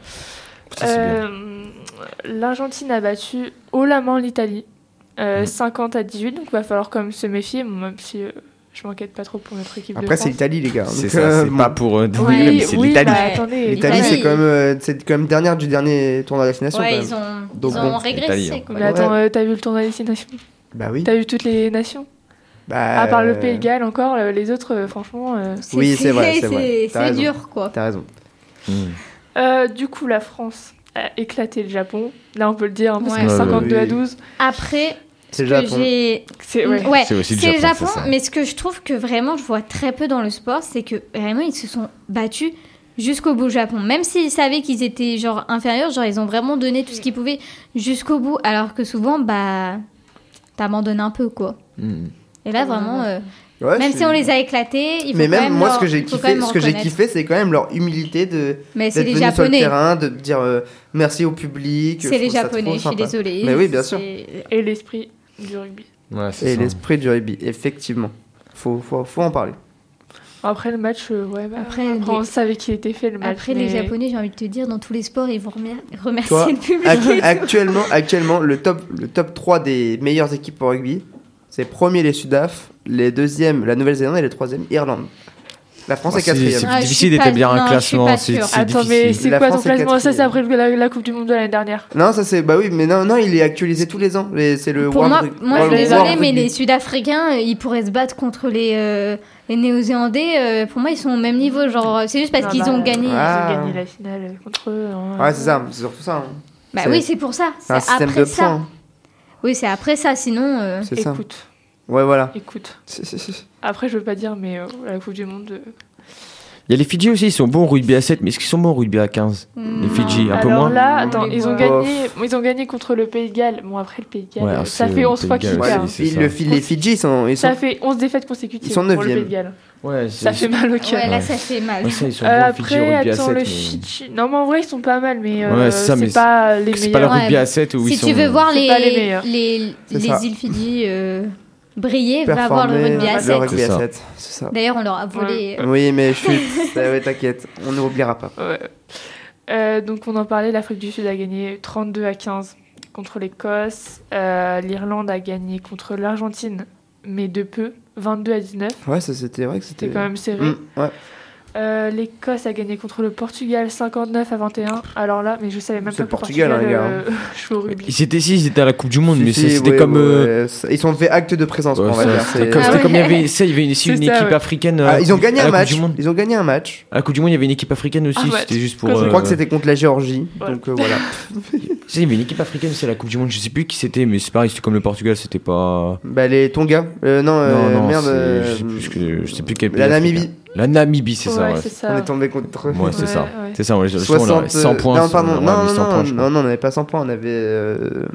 L'Argentine a battu haut la main l'Italie, 50-18, donc il va falloir quand même se méfier, même si je m'inquiète pas trop pour notre équipe de France. Après, c'est l'Italie, les gars. C'est ça, c'est pas pour dénigrer, mais c'est l'Italie. L'Italie, c'est quand même dernière du dernier tournoi de destination. Ouais, ils ont régressé. Mais attends, t'as vu le tournoi de destination ? Bah oui. T'as vu toutes les nations ? À part le Pays de Galles, encore, les autres, franchement... Oui, c'est vrai. C'est dur, quoi. T'as raison. Du coup, la France a éclaté le Japon. Là, on peut le dire, parce que 52-12. Après... C'est le Japon. C'est aussi le Japon, mais ce que je trouve que vraiment je vois très peu dans le sport, c'est que vraiment ils se sont battus jusqu'au bout au Japon. Même s'ils savaient qu'ils étaient genre inférieurs, genre ils ont vraiment donné tout ce qu'ils pouvaient jusqu'au bout, alors que souvent t'abandonnes un peu, quoi. Et là vraiment, même si on les a éclatés, il faut mais même quand même moi ce que j'ai kiffé, c'est quand même leur humilité d'être venus sur le terrain, de dire merci au public. C'est les Japonais, je suis désolée. Mais oui, bien sûr. Et l'esprit du rugby. Ouais, l'esprit du rugby, effectivement. Faut en parler. Après le match, après on savait qu'il était fait le match. Après les Japonais, j'ai envie de te dire, dans tous les sports, ils vont remercier le public. Actuellement, le top 3 des meilleures équipes au rugby, c'est premier les Sudaf, les deuxièmes la Nouvelle-Zélande et les troisièmes Irlande. La France est quatrième. C'est difficile d'établir un classement. Attends, mais c'est quoi ton classement ? Ça, c'est après la Coupe du Monde de l'année dernière. Non, ça c'est... Bah oui, mais non, il est actualisé tous les ans. C'est le pour moi, je suis désolée, mais les Sud-Africains, ils pourraient se battre contre les Néo-Zélandais. Pour moi, ils sont au même niveau. Genre, c'est juste parce qu'ils ont gagné. Ils ont gagné la finale contre eux. Ouais, c'est ça. C'est surtout ça. Bah oui, c'est pour ça. C'est un système de points. Oui, c'est après ça, sinon. C'est ça. Écoute. Ouais, voilà. Écoute. Si. Après, je veux pas dire, mais la Coupe du Monde. Il y a les Fidji aussi, ils sont bons au rugby à 7, mais est-ce qu'ils sont bons au rugby à 15 Les Fidji, un peu moins. Alors là, attends, Oui, ils ont gagné contre le Pays de Galles. Bon, après, le Pays de Galles, Ouais, ça c'est fait le 11 fois Pays de qu'ils Galles, perdent. c'est ça. Les Fidji, Ça fait 11 défaites consécutives Ils sont pour le 9e. Pays de Galles. Ouais, Ça fait mal au cœur. Ouais, là, ça fait mal. Ouais, ça, ils sont bons, le Fidji au Après, rugby à attends, 7. le mais- Fidji. Non, mais en vrai, ils sont pas mal, mais Ouais, c'est ça, mais c'est pas les C'est pas le meilleurs. rugby Ouais, à 7 où Si ils sont. tu veux voir C'est pas les meilleurs. les C'est ça. îles Fidji briller, va voir le Performer, rugby à le 7. rugby C'est à ça. 7, c'est ça. D'ailleurs, on leur a volé. Oui, mais ouais, t'inquiète, on n'oubliera pas. Ouais. Donc, on en parlait, l'Afrique du Sud a gagné 32-15 contre l'Écosse. L'Irlande a gagné contre l'Argentine, mais de peu, 22-19. Ouais, ça c'était vrai que C'était c'était. quand même serré. Ouais. L'Écosse a gagné contre le Portugal 59-21. Alors là, mais je savais même C'est pas le que le Portugal, Portugal hein, les gars. joue au rugby. Ils étaient à la Coupe du Monde, mais Si, c'était ouais, comme. ouais, ils ont fait acte de présence, Ouais, on va ça, dire. c'était comme, Ah c'était ouais. comme il y avait, ça, il y avait aussi C'est une ça, équipe ouais. africaine. Ils ont gagné à un la Coupe match. du Monde. Ils ont gagné un match. À la Coupe du Monde, il y avait une équipe africaine aussi. Ah, ouais. C'était juste pour. Je Je crois que c'était contre la Géorgie. Ouais. Donc voilà. Il y avait une équipe africaine, c'est la Coupe du Monde. Je sais plus qui c'était, mais c'est pareil, c'était comme le Portugal, c'était pas. Bah les Tonga. Non, merde. Je sais plus quel pays. La africain. Namibie. La Namibie, c'est ça. Ouais, Ouais, c'est ça. On est tombé contre eux. Ouais, c'est ça. Ouais. C'est ça, ouais, 100 points. Non, pardon. on a mis 100 points, je crois. Non, on n'avait pas 100 points. On avait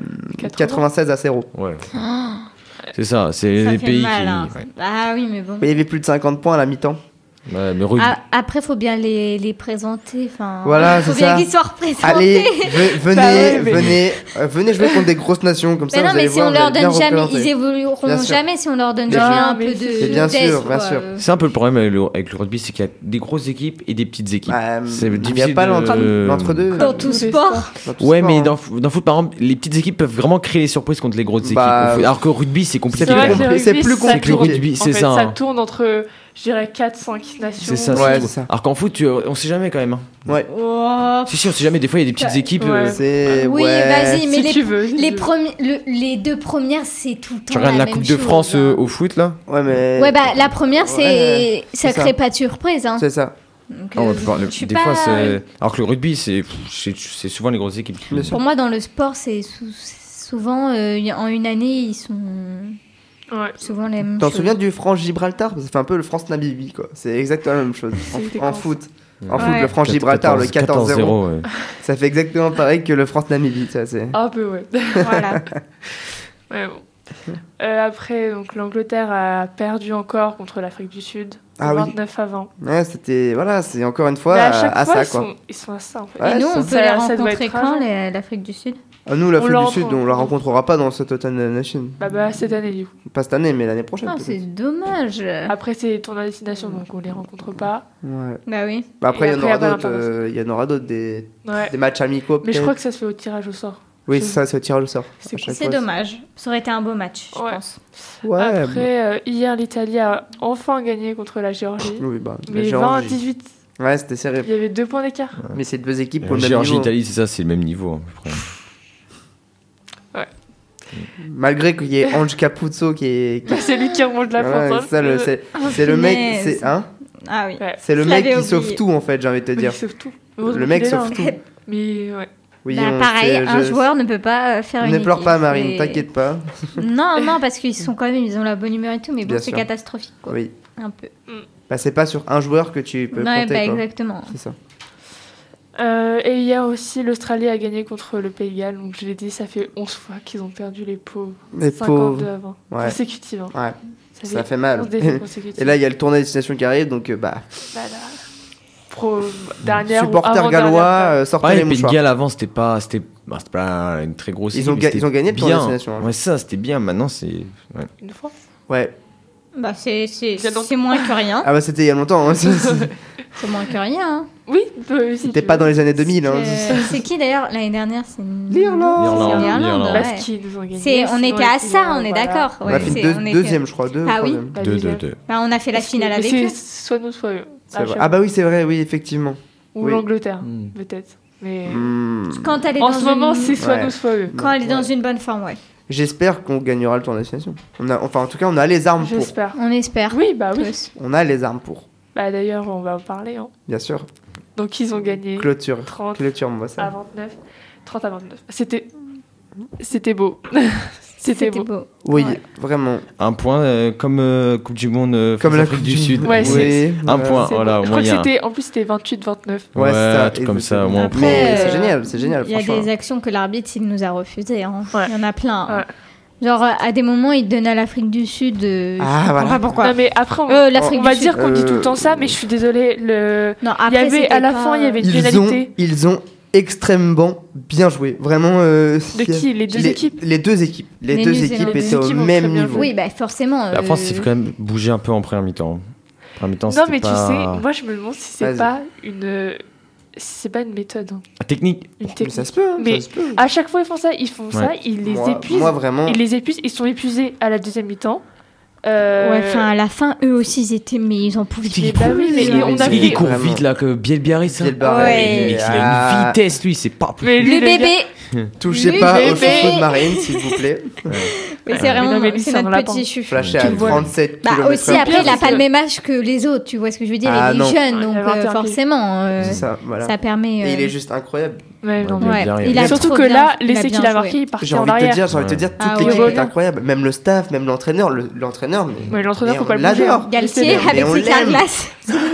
96-0. Ouais. C'est ça, c'est Ça les fait pays mal, qui. hein. Ouais. Ah oui, mais bon. Il y avait plus de 50 points à la mi-temps. Ouais, mais rugby. Après, faut bien les présenter. Enfin, Voilà, faut c'est bien ça. qu'ils soient représentés. Allez, venez, Bah ouais, mais- venez jouer contre des grosses nations comme ça. Mais non, vous mais allez si voir, on vous leur allez bien donne jamais, représenter. ils évolueront Bien sûr. jamais si on leur donne Bien jamais sûr. un peu Mais de. bien sûr, d'aise, bien quoi. sûr. C'est un peu le problème avec le rugby, c'est qu'il y a des grosses équipes et des petites équipes. Il n'y a difficile pas de- l'entre-deux. Dans tout sport. Ouais, mais dans le foot, par exemple, les petites équipes peuvent vraiment créer des surprises contre les grosses équipes. Bah, Alors que le rugby, c'est compliqué. C'est vrai que le C'est rugby, plus ça compliqué. tourne. Le rugby, En c'est fait, ça, Ça hein. tourne entre, je dirais, 4-5 nations. C'est ça, Ouais, c'est c'est tout. ça. Alors qu'en foot, on sait jamais quand même. Hein. Ouais. Oh. Si, on sait jamais. Des fois, il y a des petites équipes. Ouais. C'est. Oui, ouais. vas-y, mais Si tu veux. si les, tu veux. les deux premières, c'est tout le temps. Tu regardes la même Coupe de chose, France hein. au foot, là Ouais, mais. Ouais, bah la première, c'est Ouais, ça c'est crée ça. pas de surprise. Hein. C'est ça. Donc, Ah, on peut parler- je suis Des pas- fois, c'est. Alors que le rugby, c'est souvent les grosses équipes. Bien sûr. Pour moi, dans le sport, c'est souvent en une année, ils sont Ouais. souvent les mêmes T'en choses. souviens du France-Gibraltar? Ça fait un peu le France-Namibie, quoi. C'est exactement la même chose. C'était En quand foot. Ouais. En foot, Ouais. le France-Gibraltar, le 14-0. 14-0, ouais. Ça fait exactement pareil que le France-Namibie. Ça, c'est. Un peu, ouais. Voilà. Ouais, bon. Après, donc l'Angleterre a perdu encore contre l'Afrique du Sud, Ah oui. 29-20. Ouais, c'était. Voilà, c'est encore une fois Mais à chaque à fois, ça, quoi. ils sont à ça, en fait. Ouais, Et nous, ça- on peut ça- les ça doit rencontrer être quand, rageant. l'Afrique du Sud? Ah, nous, l'Afrique On du Sud, rencontre. on la rencontrera pas dans cette Autumn Nation. Bah, cette année, du coup. Pas cette année, mais l'année prochaine. Non, peut-être. c'est dommage. Après, c'est tournoi à destination, donc on les rencontre pas. Ouais. Bah oui. Bah, après, Et il y en après, aura il y a pas d'autres. l'international. Il y en aura d'autres, des Ouais. matchs amicaux. Mais je peut-être. crois que ça se fait au tirage au sort. Oui, c'est ça, c'est au tirage au sort. C'est À chaque C'est fois, dommage. Ça aurait été un beau match, je Ouais. pense. Ouais. Après, hier, l'Italie a enfin gagné contre la Géorgie. Oui, bah. la Mais Géorgie. 20-18, Ouais, c'était serré. il y avait 2 points d'écart. Mais c'est deux équipes pour le même Géorgie, niveau. Italie, c'est ça, c'est le même niveau. Hein, à peu près. Malgré qu'il y ait Ange Capuzzo qui est. Bah, c'est lui qui remonte la Ouais, pente. c'est ça, c'est le mec. punaise. C'est hein Ah oui. Ouais. C'est le Je mec l'avais qui sauve oublié. tout, en fait, j'ai envie de te Mais dire. il sauve tout. Le mec sauve tout. Mais ouais. Oui, Bah, on pareil, sait, un joueur ne peut pas faire une Ne pleure équipe, pas, Marine, et- t'inquiète pas. Non, non, parce qu'ils sont quand même, ils ont la bonne humeur et tout, mais bon, Bien c'est sûr. catastrophique, quoi. Oui. Un peu. Bah, c'est pas sur un joueur que tu peux Ouais, compter, bah quoi. exactement. C'est ça. Et hier aussi, l'Australie a gagné contre le Pays de Galles. Donc je l'ai dit, ça fait 11 fois qu'ils ont perdu les pauvres. Les 52 pauvres. avant. Ouais. Consécutives. Hein. Ouais, ça fait mal. 11 défaites consécutives. Et là, il y a le tournoi de destination qui arrive, donc bah. Voilà. Dernière ou Supporters avant-dernière gallois, place. sortez Pareil, les Pays de mouchoirs. Galles avant, c'était pas une très grosse Ils équipe, ont mais ga- c'était ils ont gagné le tournoi bien. de destination, hein. Ouais, ça, c'était bien. Maintenant, c'est. Ouais. Une fois. Ouais. Bah, c'est longtemps. moins que rien. Ah bah, c'était il y a longtemps. Hein. C'est moins que rien. Hein. Oui, si C'était tu pas veux. dans les années 2000. Hein. C'est qui d'ailleurs l'année dernière? C'est L'Irlande. L'Irlande, Parce ouais. qu'ils nous ont gagné. On sinon, était à ils ça, on ont- est voilà. d'accord. On a Ouais, fait c'est- on était- deuxième, je crois. Deux, Ah oui. troisième. La 2-2-2. deuxième. Bah, on a fait la Parce que- finale mais avec c'est eux. soit nous, soit eux. C'est À vrai. chaque Ah bah oui, c'est vrai, oui, effectivement. Ou oui. l'Angleterre, Hmm. peut-être. Mais Quand elle est en dans ce moment, une- c'est soit Ouais. nous, soit eux. Quand elle est dans Ouais. une bonne forme, ouais. J'espère qu'on gagnera le tournoi de destination. Enfin, en tout cas, on a les armes pour. J'espère. On espère. Oui, bah oui. Tous. On a les armes pour, Bah d'ailleurs, on va en parler. Hein. bien sûr. Donc ils ont gagné Clôture. 30 Clôture, moi, à ça. 29. 30 à 29. C'était beau. C'était beau. Oui, vraiment. Un point comme Coupe du Monde comme l'Afrique du Sud. Ouais, oui, un point, voilà. Je crois que en plus c'était 28-29. Ouais, un truc comme ça, au moins. Après, c'est génial, Il y a des actions que l'arbitre il nous a refusées. Hein. Ouais. Il y en a plein. Ouais. Genre, à des moments, il donne à l'Afrique du Sud. Voilà. Pas pourquoi. Non, mais après, on va dire qu'on dit tout le temps ça, mais je suis désolée. Non, après, à la fin, il y avait une pénalité. Ils ont extrêmement bien joué. Vraiment. De qui ? Les deux équipes ? Les deux équipes. Les deux équipes étaient au même niveau. Oui, bah forcément. La France s'est quand même bougé un peu en première mi-temps. Non, mais tu sais, moi je me demande si c'est pas une. C'est pas une méthode. Technique. Une technique. Mais ça se peut. Mais ça se peut. à chaque fois ils font ça, ils les épuisent. Moi vraiment. Ils sont épuisés à la deuxième mi-temps. Ouais, enfin à la fin, eux aussi ils en pouvaient plus. Il court vite là que Bielbiarritz. Il a une vitesse lui, c'est pas. Le bébé. Touchez pas au chouchou de Marine, s'il vous plaît. Mais c'est vraiment c'est notre petit chouchou. Flashé à 37 km/h. Bah aussi après il a pas le même âge que les autres, tu vois ce que je veux dire, il est jeune donc forcément ça permet. Et il est juste incroyable. Surtout que là, l'essai qu'il a marqué, il partait en arrière. J'ai envie de te dire, toute l'équipe est incroyable. Même le staff, même l'entraîneur. L'entraîneur, faut pas le bouger. Galtier avec ses carglasses.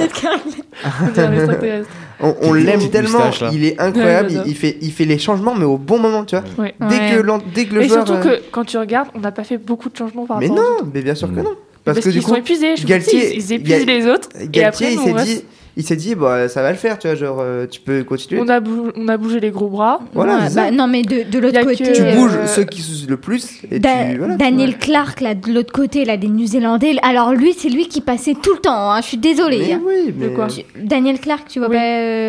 On l'aime tellement, il est incroyable, il fait les changements mais au bon moment, tu vois. Dès que le joueur. Et surtout que quand tu regardes, on n'a pas fait beaucoup de changements par rapport. Mais non, mais bien sûr que non. Parce que du ils coup, sont épuisés. Galtier, ils épuisent les autres. Galtier, il s'est dit, bah, ça va le faire, tu vois, genre, tu peux continuer. On a bougé les gros bras. Voilà, non, mais de l'autre côté. Tu bouges ceux qui soucent le plus. Et Daniel Clark, là, de l'autre côté, là, des New-Zélandais. Alors, lui, c'est lui qui passait tout le temps. Hein, je suis désolée. Mais oui, mais. Quoi Daniel Clark, tu vois,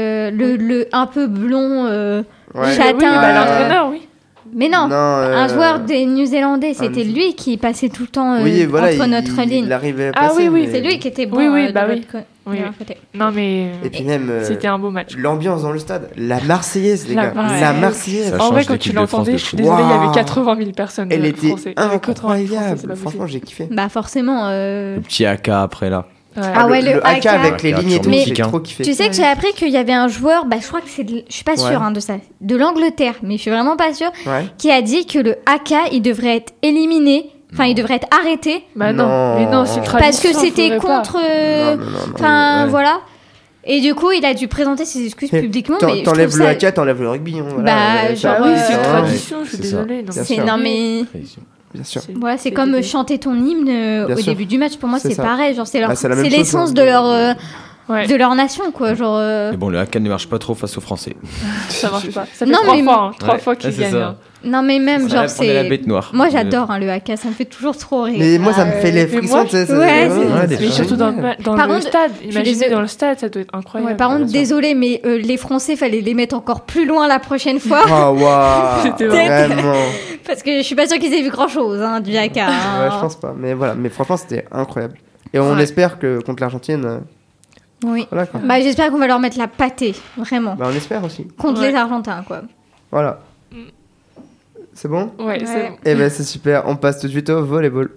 le un peu blond, châtain. Oui, l'entraîneur, oui. Mais non, un joueur des New-Zélandais, c'était lui qui passait tout le temps entre notre ligne. Il arrivait à passer. Oui, c'est lui qui était bon de l'autre côté. Non, mais et puis même, c'était un beau match. L'ambiance dans le stade, la Marseillaise, les gars. La Marseillaise. En vrai, quand tu l'entendais, je suis désolée, il y avait 80 000 personnes. Elle était incroyable. Franchement, j'ai kiffé. Bah, forcément. Le petit AK après là. Le AK avec les lignes et tout, j'ai trop kiffé. Tu sais que j'ai appris qu'il y avait un joueur, je crois que je suis pas sûre de ça, de l'Angleterre, mais je suis vraiment pas sûre, qui a dit que le AK il devrait être éliminé, il devrait être arrêté. Bah non, mais non, c'est parce que c'était contre. Enfin voilà. Et du coup, il a dû présenter ses excuses publiquement. T'enlèves le AK, t'enlèves le rugby. Bah oui, c'est une tradition, je suis désolée. Non mais. Bien sûr. Ouais, c'est comme chanter ton hymne au début du match. Pour moi, c'est pareil. Genre, c'est l'essence de leur nation, quoi. Genre. Mais bon, le AK ne marche pas trop face aux Français. Ça marche pas. Ça fait 3 fois qu'ils gagnent. Non, mais même, genre, c'est. la bête noire. Moi, j'adore le AK, ça me fait toujours trop rire. Mais moi, ça me fait les frissons, tu sais. Mais surtout dans le stade. Imaginez dans le stade, ça doit être incroyable. Par contre, désolé, mais les Français, fallait les mettre encore plus loin la prochaine fois. Oh, waouh. C'était vraiment. Parce que je suis pas sûre qu'ils aient vu grand chose du AK. Ouais, je pense pas. Mais voilà, mais franchement, c'était incroyable. Et on espère que contre l'Argentine. Oui. Voilà, j'espère qu'on va leur mettre la pâtée, vraiment. On espère aussi. Contre les Argentins, quoi. Voilà. C'est bon ? Ouais, c'est bon. Eh ben c'est super, on passe tout de suite au volleyball.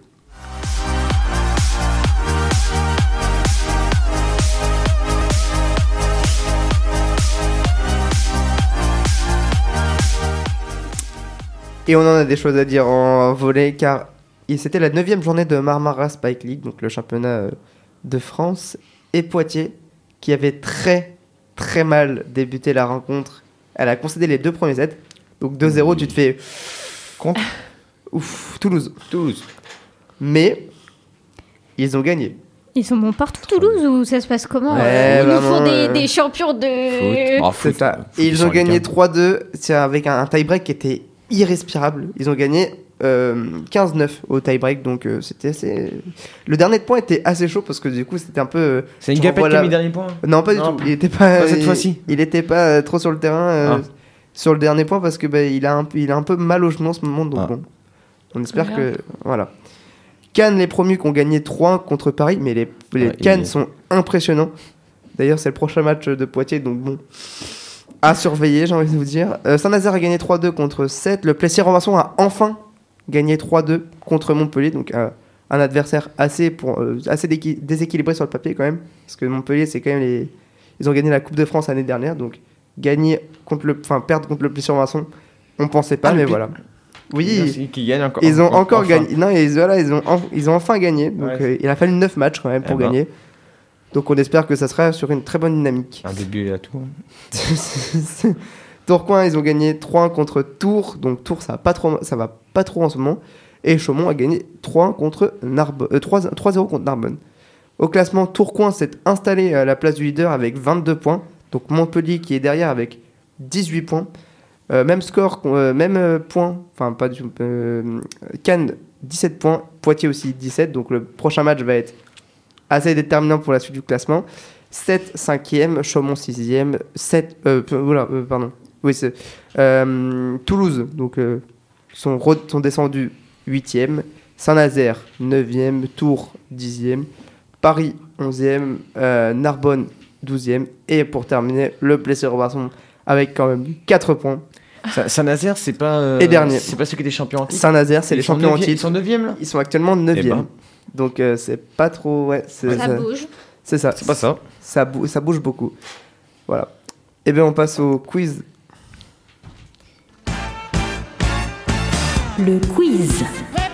Et on en a des choses à dire en volley car c'était la 9e journée de Marmara Spike League, donc le championnat de France, et Poitiers, qui avait très très mal débuté la rencontre. Elle a concédé les 2 premiers sets. Donc 2-0, tu te fais contre Toulouse. Mais ils ont gagné. Ils sont bons partout Toulouse ou ça se passe comment Ils nous font des champions de foot. C'est ça. Et ils ont gagné 3-2 avec un tie-break qui était irrespirable. Ils ont gagné 15-9 au tie-break, donc c'était assez. Le dernier point était assez chaud parce que du coup c'était un peu. C'est une gapette qui a mis le dernier point. Non, pas du tout. Il était pas cette fois-ci. Il était pas trop sur le terrain. Sur le dernier point parce que il a un peu mal au genou en ce moment, donc bon, on espère que voilà. Cannes, les promus qui ont gagné 3-1 contre Paris, mais les Cannes sont impressionnants. D'ailleurs, c'est le prochain match de Poitiers, donc bon, à surveiller, j'ai envie de vous dire. Saint-Nazaire a gagné 3-2 contre 7. Le Plessis-Robinson a enfin gagné 3-2 contre Montpellier, donc un adversaire assez déséquilibré sur le papier quand même, parce que Montpellier, c'est quand même ils ont gagné la Coupe de France l'année dernière, donc perdre contre le Plessis-Robinson, on pensait pas, mais voilà. Oui, qui gagnent encore. Ils ont encore gagné. Non, ils ont enfin gagné. Donc il a fallu 9 matchs quand même pour gagner. Donc on espère que ça sera sur une très bonne dynamique. Un début à tout. Tourcoing, ils ont gagné 3-1 contre Tours. Donc Tours, ça va pas trop en ce moment. Et Chaumont a gagné 3-1 contre 3-0 contre Narbonne. Au classement, Tourcoing s'est installé à la place du leader avec 22 points. Donc Montpellier qui est derrière avec 18 points. Même score, même point. Enfin, pas du tout. Cannes, 17 points. Poitiers aussi, 17. Donc le prochain match va être assez déterminant pour la suite du classement. 7, 5e. Chaumont, 6e. 7. Pardon. Oui, c'est. Toulouse, donc, sont descendus 8e. Saint-Nazaire, 9e. Tours, 10e. Paris, 11e. Narbonne, 12e. Et pour terminer, le Plessis-Robinson avec quand même 4 points. Saint-Nazaire, c'est pas. Et dernier. C'est pas ceux qui étaient champions en titre. Saint-Nazaire, c'est les champions en titre. Ils sont 9e là. Ils sont actuellement 9e. Donc c'est pas trop. Ouais, ça bouge. C'est ça. C'est pas ça. Ça bouge beaucoup. Voilà. Et bien on passe au quiz. Le quiz.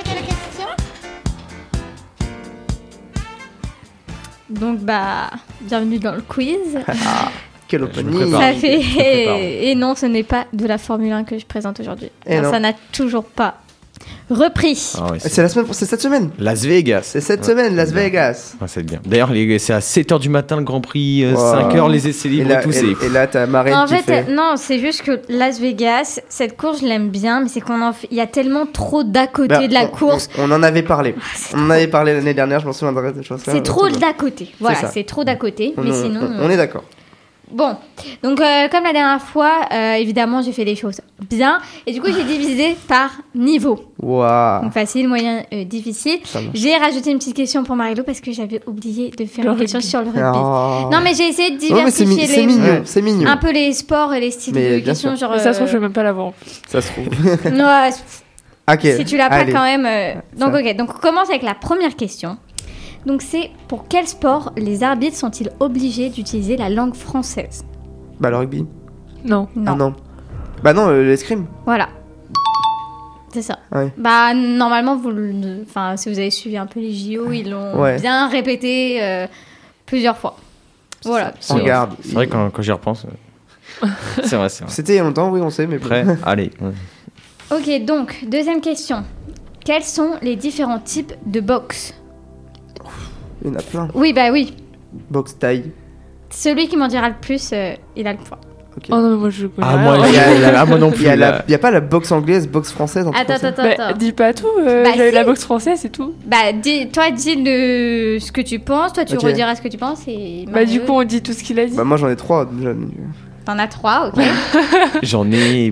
Donc bienvenue dans le quiz. Quel opening. Ça fait et non, ce n'est pas de la Formule 1 que je présente aujourd'hui. Ça n'a toujours pas repris. Ah ouais, c'est cette semaine. Las Vegas. C'est cette semaine, Las Vegas. Ouais, c'est bien. D'ailleurs, c'est à 7h du matin le Grand Prix, 5h les essais libres et tout. Et là, t'as Marine qui fait... Non, c'est juste que Las Vegas, cette course, je l'aime bien, mais c'est il y a tellement trop d'à côté de la course. On en avait parlé. On en avait parlé l'année dernière, je m'en souviens de cette chose. C'est trop d'à côté. Voilà, c'est trop d'à côté. Mais sinon... On est d'accord. Bon, donc comme la dernière fois, évidemment, j'ai fait les choses bien. Et du coup, j'ai divisé par niveau. Waouh. Donc facile, moyen, difficile. J'ai rajouté une petite question pour Marie-Lô parce que j'avais oublié de faire une question sur le rugby. Oh. Non, mais j'ai essayé de diversifier c'est mignon. Un peu les sports et les styles de questions. Genre, ça se trouve, je vais même pas l'avoir. Ça se trouve. Non, okay. Si tu l'as pas quand même. Donc, ok. Donc, on commence avec la première question. Donc c'est pour quel sport les arbitres sont-ils obligés d'utiliser la langue française ? Le rugby. Non. Ah non. Non, l'escrime. Voilà. C'est ça. Ouais. Normalement, si vous avez suivi un peu les JO, ils l'ont bien répété plusieurs fois. Voilà. Regarde. C'est vrai quand j'y repense. C'est vrai. C'était il y a longtemps, oui, on sait, mais prêt. Allez. Ok, donc deuxième question. Quels sont les différents types de boxe ? Il y en a plein. Oui, oui. Boxe taille. Celui qui m'en dira le plus, il a le point. Okay. Oh non, moi je connais. Moi non plus. Il y a pas la boxe anglaise, boxe française. Attends. Dis pas tout. J'avais la boxe française et tout. Dis ce que tu penses. Toi, tu rediras ce que tu penses. Et du coup, on dit tout ce qu'il a dit. Moi, j'en ai 3 déjà. T'en as 3, ok. J'en ai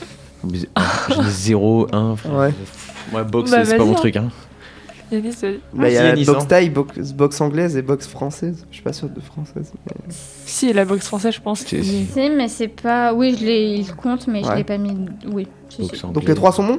0, 1. Moi, boxe, c'est pas mon truc. Il y a boxe taille, boxe anglaise et boxe française. Je suis pas sûr de française. Mais... Si, la boxe française, je pense. Si, mais c'est pas. Oui, il compte, mais je l'ai pas mis. Oui. Donc les 3 sont bons ?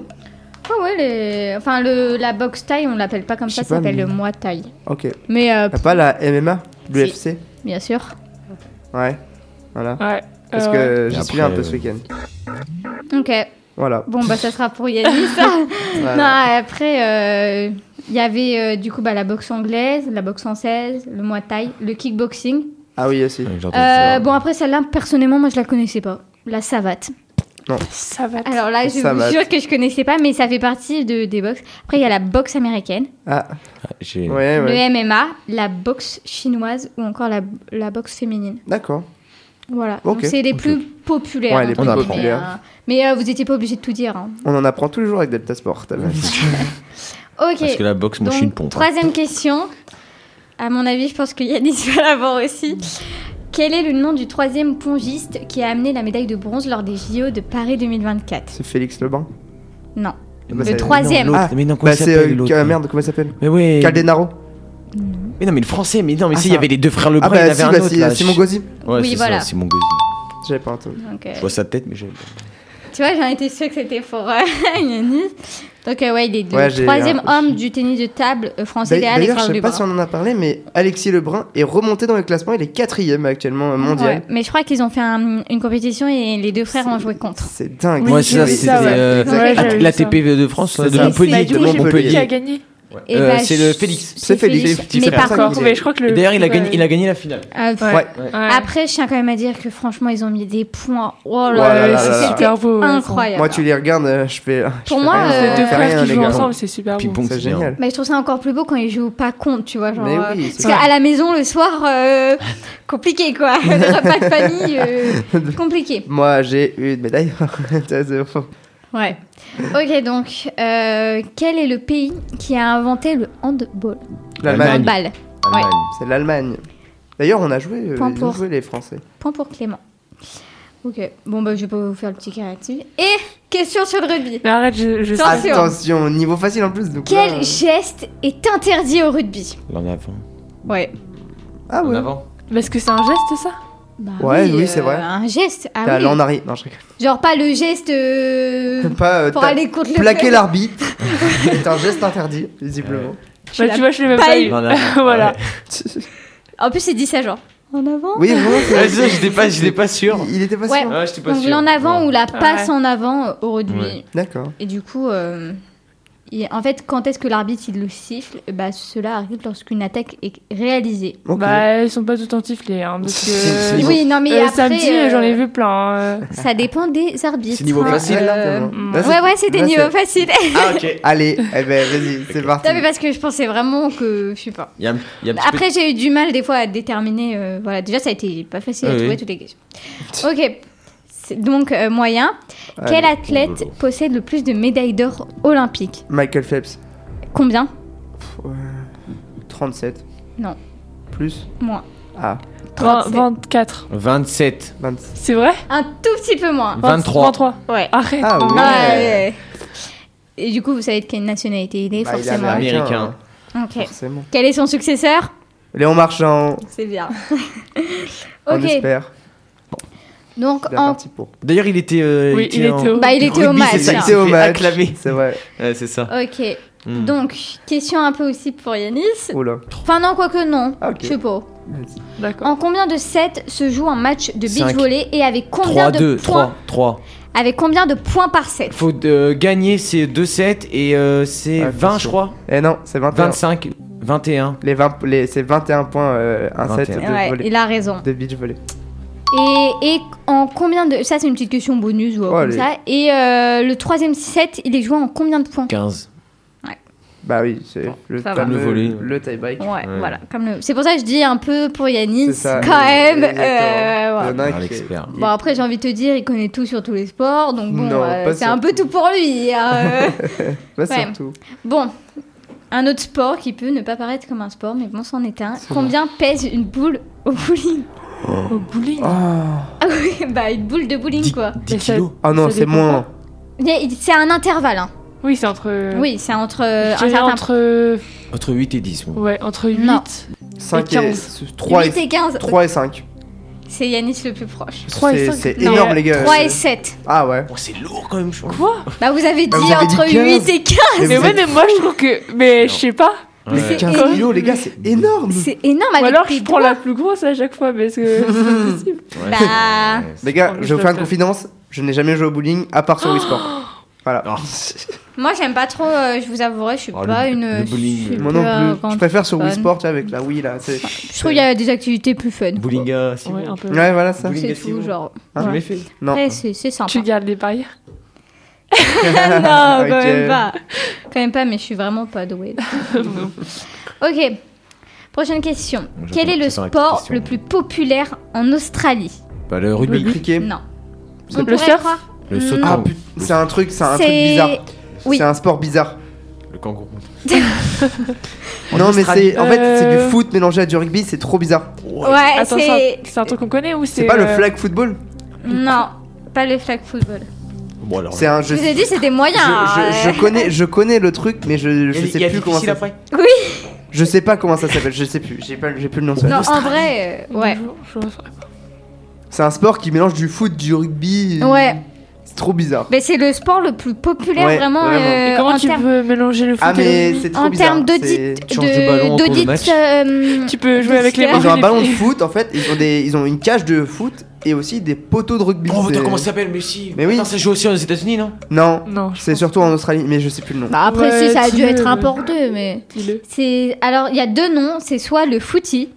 La boxe taille, on l'appelle pas comme ça s'appelle le Muay Thai. Ok. Mais. Pas la MMA, l'UFC ? Bien sûr. Ouais. Voilà. Ouais. Parce que j'y suis un peu ce week-end. Ok. Voilà. Bon, ça sera pour Yannis, ça. Voilà. Non, après, il y avait du coup la boxe anglaise, la boxe française, le Muay Thai, le kickboxing. Ah oui, aussi. Après, celle-là, personnellement, moi, je la connaissais pas. La savate. Non. Savate. Alors là, je vous jure que je connaissais pas, mais ça fait partie des boxes. Après, il y a la boxe américaine. Le MMA, la boxe chinoise ou encore la boxe féminine. D'accord. Voilà, donc c'est les plus populaires. Ouais, les plus populaires. Mais vous n'étiez pas obligé de tout dire. Hein. On en apprend tous les jours avec Delta Sport. Ok. Parce que la boxe, moi, je suis une pompe. Troisième question. À mon avis, je pense que Yannis va l'avoir aussi. Quel est le nom du troisième pongiste qui a amené la médaille de bronze lors des JO de Paris 2024 ? C'est Félix Lebrun ? Non. Le troisième. Mais non, comment il s'appelle l'autre ? Merde, comment il s'appelle ? Mais oui. Caldenaro ? Mais non, mais le français, mais il y avait les deux frères Lebrun, il y avait un autre là. Simon Gauzy. Ouais, c'est voilà. ça, Simon Gauzy. J'avais pas entendu. Je vois sa tête, mais j'ai... Tu vois, j'en étais sûre que c'était pour Yanis. Donc, ouais, il est le troisième homme du tennis de table français derrière Alexandre Lebrun. Je sais pas si on en a parlé, mais Alexis Lebrun est remonté dans le classement. Il est 4e actuellement mondial. Ouais, mais je crois qu'ils ont fait une compétition et les deux frères ont joué contre. C'est dingue. Ouais, c'était l'ATP de France, de Montpellier. Montpellier qui a gagné. C'est le Félix. C'est Félix. Mais par contre, je crois que d'ailleurs, il a gagné la finale. Après, je tiens quand même à dire que franchement, ils ont mis des points. Oh là là, c'est super beau. Incroyable. Moi, tu les regardes, je fais. Pour moi, les deux frères qui jouent ensemble, c'est super beau. C'est génial. Mais je trouve ça encore plus beau quand ils jouent pas contre, tu vois. Genre, parce qu'à la maison, le soir, compliqué quoi. Les repas de famille, compliqué. Moi, j'ai eu une médaille. Ouais. Ok, donc, quel est le pays qui a inventé le handball? L'Allemagne. Ouais. C'est l'Allemagne. D'ailleurs, on a joué, les Français. Point pour Clément. Ok, bon, bah, je vais pas vous faire le petit caractère. Et question sur le rugby. Mais arrête, je Attention, niveau facile en plus. Donc quel geste est interdit au rugby? L'en avant. Ouais. Ah ouais. En avant. Parce que c'est un geste, ça? Bah, oui, c'est vrai. Un geste. Ah, t'as oui. l'en arrière. Non, je rigole. Genre pas le geste pour aller contre le plaquer l'arbitre. C'est un geste interdit, visiblement. Bah, tu vois, je l'ai même pas eu. Voilà. En plus, c'est dit ça genre. En avant. Oui, j'étais pas sûr. Il était pas sûr. Ouais, j'étais pas donc sûr. l'en avant ou la passe en avant au rugby. Ouais. D'accord. Et du coup, en fait, quand est-ce que l'arbitre il le siffle? Bah, cela arrive lorsqu'une attaque est réalisée. Okay. Bah, ils sont pas tout le temps sifflés, hein, parce que... Oui, non, mais après... Samedi, j'en ai vu plein. Ça dépend des arbitres. C'est niveau facile, Ouais, c'était niveau facile. Ah, ok. Allez, vas-y, c'est parti. Non, mais parce que je pensais vraiment que... Je sais pas. Après, j'ai eu du mal, des fois, à déterminer... voilà, déjà, ça a été pas facile à trouver toutes les questions. Ok. Donc, moyen. Quel athlète possède le plus de médailles d'or olympiques? Michael Phelps. Combien? 37. Non. Plus? Moins. Ah. 24. 27. C'est vrai? Un tout petit peu moins. 23. Ouais. Arrête. Ah oui. Ouais. Et du coup, vous savez de quelle nationalité il est, forcément. Il est américain. Ok. Forcément. Quel est son successeur? Léon Marchand. C'est bien. On espère. Donc, d'ailleurs, il était. il était au match. Il était au match. Acclamé. C'est vrai. C'est ça. Ok. Donc, question un peu aussi pour Yanis. Oula. Enfin, non, quoique non. Ah, okay. Je sais pas. D'accord. En combien de sets se joue un match de beach volley et avec combien de points? 3. Avec combien de points par set? Faut gagner ces 2 sets et c'est 20, je crois. Eh non, c'est 21. 25, 21. C'est 21 points un set de volley. Il a raison. De beach volley. Et en combien de... Ça, c'est une petite question bonus ou comme ça. Et le troisième set, il est joué en combien de points? 15. Ouais. Bah oui, c'est comme le volley. Le tie-break. Ouais, voilà. C'est pour ça que je dis un peu pour Yanis, ça, quand même. L'expert. Bon, après, j'ai envie de te dire, il connaît tout sur tous les sports. Donc bon, c'est un peu tout pour lui. Bah, surtout. Bon, un autre sport qui peut ne pas paraître comme un sport, mais bon, c'en est un. Combien pèse une boule au bowling? Au bowling? Ah oui, bah une boule de bowling, quoi. 10 kilos. Ah non, c'est moins. C'est un intervalle, hein. Oui, c'est entre... Oui, c'est entre... Entre 8 et 10. Moi. Ouais, entre 8 5 et 15. 3 et 15. 3 et 5. C'est Yanis le plus proche. 3 et 5. C'est énorme, les gars. 3 et 7. Ah ouais. C'est lourd quand même, je crois. Quoi? Bah vous avez dit entre 8 et 15. Mais ouais, mais moi je trouve que... Mais je sais pas. Mais 15 kilos, les gars, c'est énorme. C'est énorme. Ou alors je prends la plus grosse à chaque fois parce que c'est pas possible. Bah... Les gars, je vais vous faire une confidence. Je n'ai jamais joué au bowling à part sur Wii Sport. Voilà. Moi, j'aime pas trop, je vous avouerai, je suis pas une... bowling. Moi non plus. Je préfère sur Wii Sport, tu vois, avec la Wii là. Je trouve qu'il y a des activités plus fun. Bowling, si ouais, un peu. Ouais, voilà ça. C'est tout, genre. Jamais fait. Non. Ouais, c'est sympa. Tu gardes les barrières? Non, quand même pas, mais je suis vraiment pas douée. Ok, prochaine question. Quel est le sport le plus populaire en Australie? Bah, le rugby. Le cricket. Non. Le surf? Le saut. Ah putain, c'est un truc bizarre. Oui. C'est un sport bizarre. Le kangourou. Non, mais c'est en fait c'est du foot mélangé à du rugby, c'est trop bizarre. Ouais, attends, c'est un truc qu'on connaît ou c'est pas le flag football? Non, pas le flag football. Bon, alors, c'est un jeu. Je vous ai dit c'était moyen. Je connais le truc, mais je sais plus comment ça s'appelle. Oui. Je sais pas comment ça s'appelle, je sais plus. J'ai plus le nom. Non, en vrai, ouais. C'est un sport qui mélange du foot, du rugby. Ouais. C'est trop bizarre. Mais c'est le sport le plus populaire vraiment. Et comment tu veux mélanger le foot mais c'est trop bizarre. En termes d'audit, tu peux jouer avec les mains. Ils ont un ballon de foot en fait, ils ont une cage de foot et aussi des poteaux de rugby. Oh, attends, comment ça s'appelle? Mais si. Mais oui. Attends, ça joue aussi aux États-Unis, non? Non, c'est surtout en Australie, mais je sais plus le nom. Bah après, si ça a dû être importé, mais c'est alors il y a deux noms, c'est soit le footy.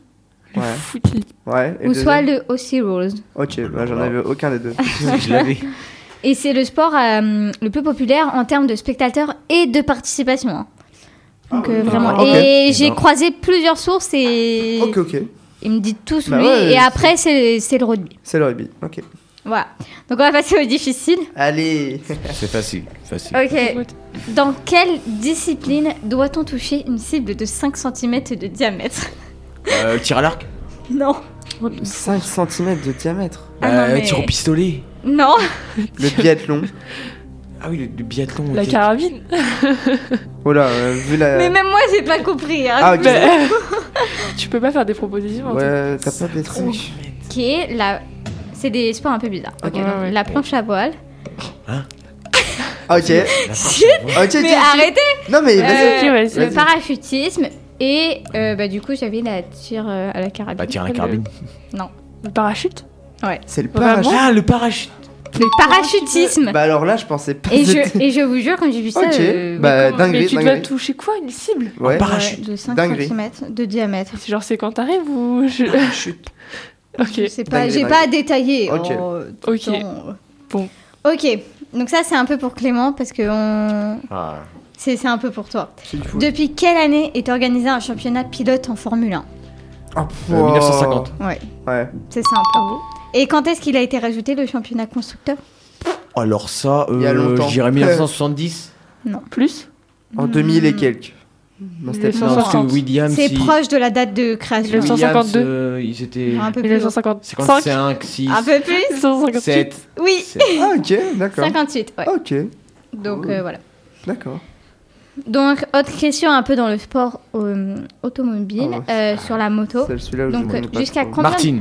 Ouais. Ou soit le Aussie Rules. Ok, bah j'en avais aucun des deux. Je l'avais. Et c'est le sport le plus populaire en termes de spectateurs et de participation. Hein. Donc vraiment. Et j'ai croisé plusieurs sources et. Ok. Ils me disent tous oui. Et après, c'est le rugby. C'est le rugby, ok. Voilà. Donc on va passer au difficile. Allez. C'est facile. Ok. Dans quelle discipline doit-on toucher une cible de 5 cm de diamètre? Tir à l'arc? Non. 5 cm de diamètre. Tir au pistolet? Non. Le biathlon. Ah oui, le biathlon. La carabine. Oh là, vu la. Mais même moi, j'ai pas compris. Hein. Ah, ok. Tu peux pas faire des propositions. Ouais, t'as pas des trucs. Ok, c'est des sports un peu bizarres. Okay, la planche à voile. Hein? Ok. Mais arrêtez. Non mais vas-y. Le parachutisme et du coup j'avais la tir à la carabine. Tir à la carabine. Non. Le parachute? Ouais. C'est le parachute. Ah, le parachute. Le parachutisme. Bah alors là, je pensais pas. Et je vous jure, quand j'ai vu ça. Ok. Dinguerie. Mais tu dois toucher quoi? Une cible? Ouais. Un parachute. De 5 cm de diamètre. C'est genre, c'est quand t'arrives ou. Parachute. Ok. Je sais pas, j'ai pas détaillé. Ok. Ok. Bon. Ok. Donc ça, c'est un peu pour Clément parce que c'est un peu pour toi. Depuis quelle année est organisé un championnat pilote en Formule 1? 1950. Ouais. C'est simple. Bravo. Et quand est-ce qu'il a été rajouté le championnat constructeur? Alors ça, il y a longtemps. Je dirais 1970. Non. Plus? En 2000 et quelques. Non, parce que Williams. C'est proche de la date de création. 1952. Ils étaient. Un peu plus. 1955. 6. Un peu plus. 1958. Oui. Ah ok, d'accord. 58. Ouais. Ok. Donc voilà. D'accord. Donc, autre question un peu dans le sport automobile, sur la moto. Donc, jusqu'à combien Martine.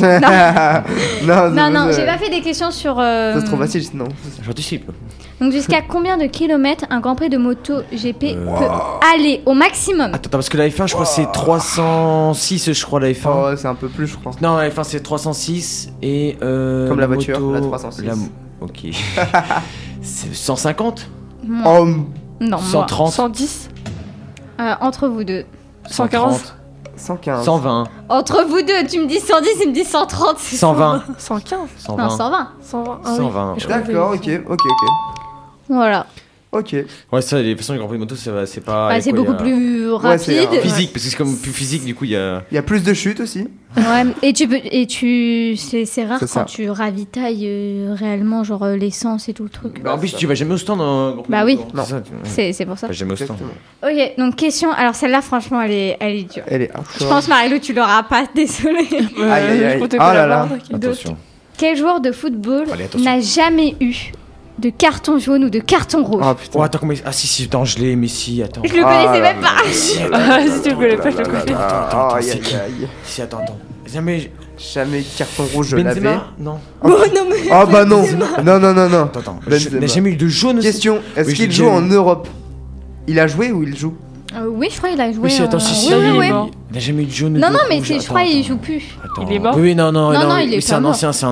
Non, j'ai pas fait des questions sur. C'est trop facile sinon. J'anticipe. Donc, jusqu'à combien de kilomètres un Grand Prix de moto GP peut aller au maximum? Attends, parce que la F1, je crois, c'est 306, je crois, la F1. Oh, c'est un peu plus, je crois. Non, la F1, c'est 306 et. Comme la voiture, la 306. Ok. C'est 150? Non, 130. Moi. 110. Entre vous deux. 140. 115. 120. Entre vous deux, tu me dis 110, il me dit 130. 120. 115. 120. Non, 120. 120. 120. D'accord, ok. Voilà. Ok. Ouais, ça, de toute façon, les Grands Prix de moto, c'est pas. C'est beaucoup plus rapide. Physique, parce que c'est comme plus physique, du coup, il y a. Il y a plus de chutes aussi. Ouais, c'est rare quand tu ravitailles réellement, genre l'essence et tout le truc. En plus, tu vas jamais au stand. Bah oui, non. C'est pour ça. Vas jamais au stand. Ok, donc question. Alors celle-là, franchement, elle est dure. Elle est. Je pense, Marie-Lou, tu l'auras pas, désolée. Aïe. Oh là là. Attention. Quel joueur de football n'a jamais eu de carton jaune ou de carton rouge? Oh putain. Oh, attends, comment. Ah, si, attends, je l'ai, mais si, attends. Je le connaissais même pas. Si, tu le connais pas, je le connais. Attends, si, attends. Jamais carton rouge, je l'avais. Benzema? Non. Oh non, mais. Oh bah non. Non. Attends. Il n'a jamais eu de jaune aussi. Question, est-ce qu'il joue en Europe? Il a joué ou il joue? Oui, je crois qu'il a joué. Oui, si, attends, si. Oui. Il n'a jamais eu de jaune. Non, mais je crois qu'il joue plus. Il est mort? Oui, non, il est c'est un ancien. C'est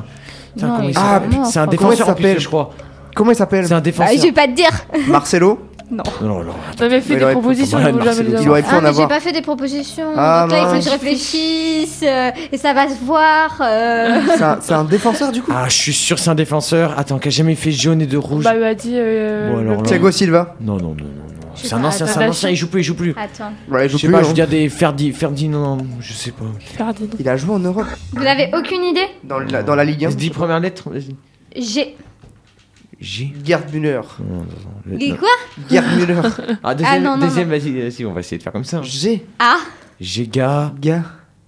un défenseur en plus, je crois. Comment il s'appelle? C'est un défenseur. Je vais pas te dire. Marcelo? Non. T'avais fait des propositions, je ne jamais les avoir. Mais j'ai pas fait des propositions. Donc là, il faut que je réfléchisse et ça va se voir. C'est un défenseur du coup? Ah, je suis sûr que c'est un défenseur. Attends, qui a jamais fait jaune et de rouge. Bah, il m'a dit. Thiago Silva? Non. C'est un ancien, il joue plus. Attends. Ouais, je sais pas, je veux dire des Ferdi, non, je sais pas. Ferdinand. Il a joué en Europe? Vous avez aucune idée? Dans la Ligue 1? 10 premières lettres. G. Gerd Müller. Quoi? Gerd Müller. Ah, deuxième, vas-y, on va essayer de faire comme ça. G. A. Géga. Gars.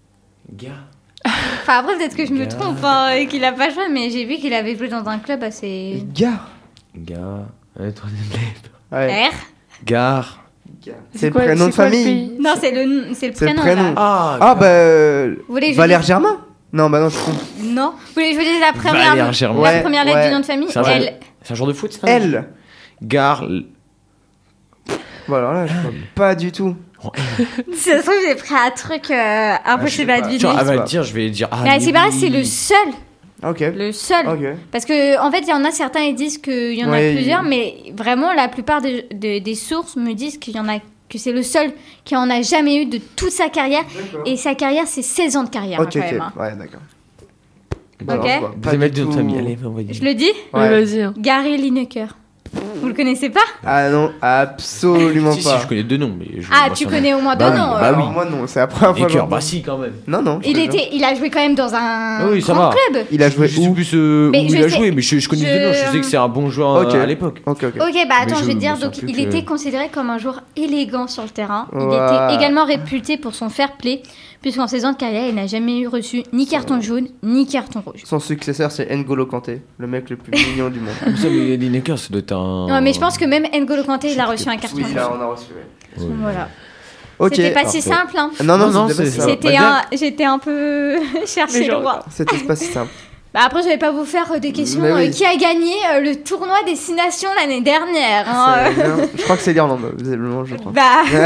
Enfin, après, peut-être que je me trompe et qu'il a pas joué, mais j'ai vu qu'il avait joué dans un club assez. Gars. Troisième lettre. Ouais. R. Gare. C'est le prénom de famille. Non, c'est le prénom. Ah bah. Valère Germain? Non, bah non, je comprends. Non. Vous voulez que je vous dise la première lettre du nom de famille? C'est un genre de foot, ça? L. Gare. Voilà, là, je crois pas du tout. Ça se trouve, j'ai pris un truc impossible à deviner. Elle va le dire, je vais dire. Mais c'est pareil, c'est le seul. Ok. Le seul. Ok. Parce que, en fait, il y en a certains, ils disent qu'il y en a plusieurs, mais vraiment, la plupart des sources me disent qu'il y en a, que c'est le seul qui en a jamais eu de toute sa carrière. D'accord. Et sa carrière, c'est 16 ans de carrière, quand même. Hein. Ouais, d'accord. Ok. Pas de notre famille, allez, on va dire. Je le dis? Ouais, vas-y. Gary Lineker. Vous le connaissez pas? Ah non, absolument pas. Si, je connais 2 noms, mais tu connais au moins 2 noms. Bah oui. Moi non, c'est la première fois. Bah si, quand même. Non. Il a joué quand même dans un grand club. Il a joué où? Je sais plus où il a joué, mais je connais 2 noms. Je sais que c'est un bon joueur à l'époque. Ok, bah attends, je vais te dire. Donc, il était considéré comme un joueur élégant sur le terrain. Il était également réputé pour son fair play, puisqu'en 16 ans de carrière, il n'a jamais reçu ni carton jaune, ni carton rouge. Son successeur, c'est N'Golo Kanté, le mec le plus mignon du monde. Ça, mais Lineker, ça doit être un... Non, mais je pense que même N'Golo Kanté, il a reçu un carton rouge. Oui, là, on a reçu, Voilà. Ok. C'était pas si simple, hein. Non, j'étais un peu cherché le roi. C'était pas si simple. Bah après, je vais pas vous faire des questions. Qui a gagné le tournoi des 6 nations l'année dernière, hein. Je crois que c'est l'Irlande, visiblement, je crois.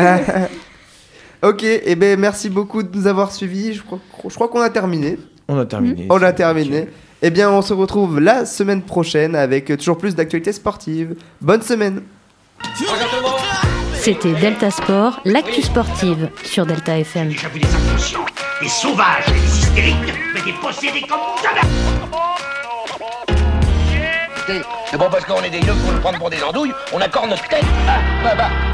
Ok, et ben merci beaucoup de nous avoir suivis. Je crois qu'on a terminé. On a terminé. Eh bien, on se retrouve la semaine prochaine avec toujours plus d'actualités sportives. Bonne semaine. C'était Delta Sport, l'actu sportive sur Delta FM. J'ai vu des inconscients, des sauvages, des hystériques, mais des possédés comme jamais. C'est bon parce qu'on est des yeux pour nous prendre pour des andouilles, on accorde notre tête. Ah, bah.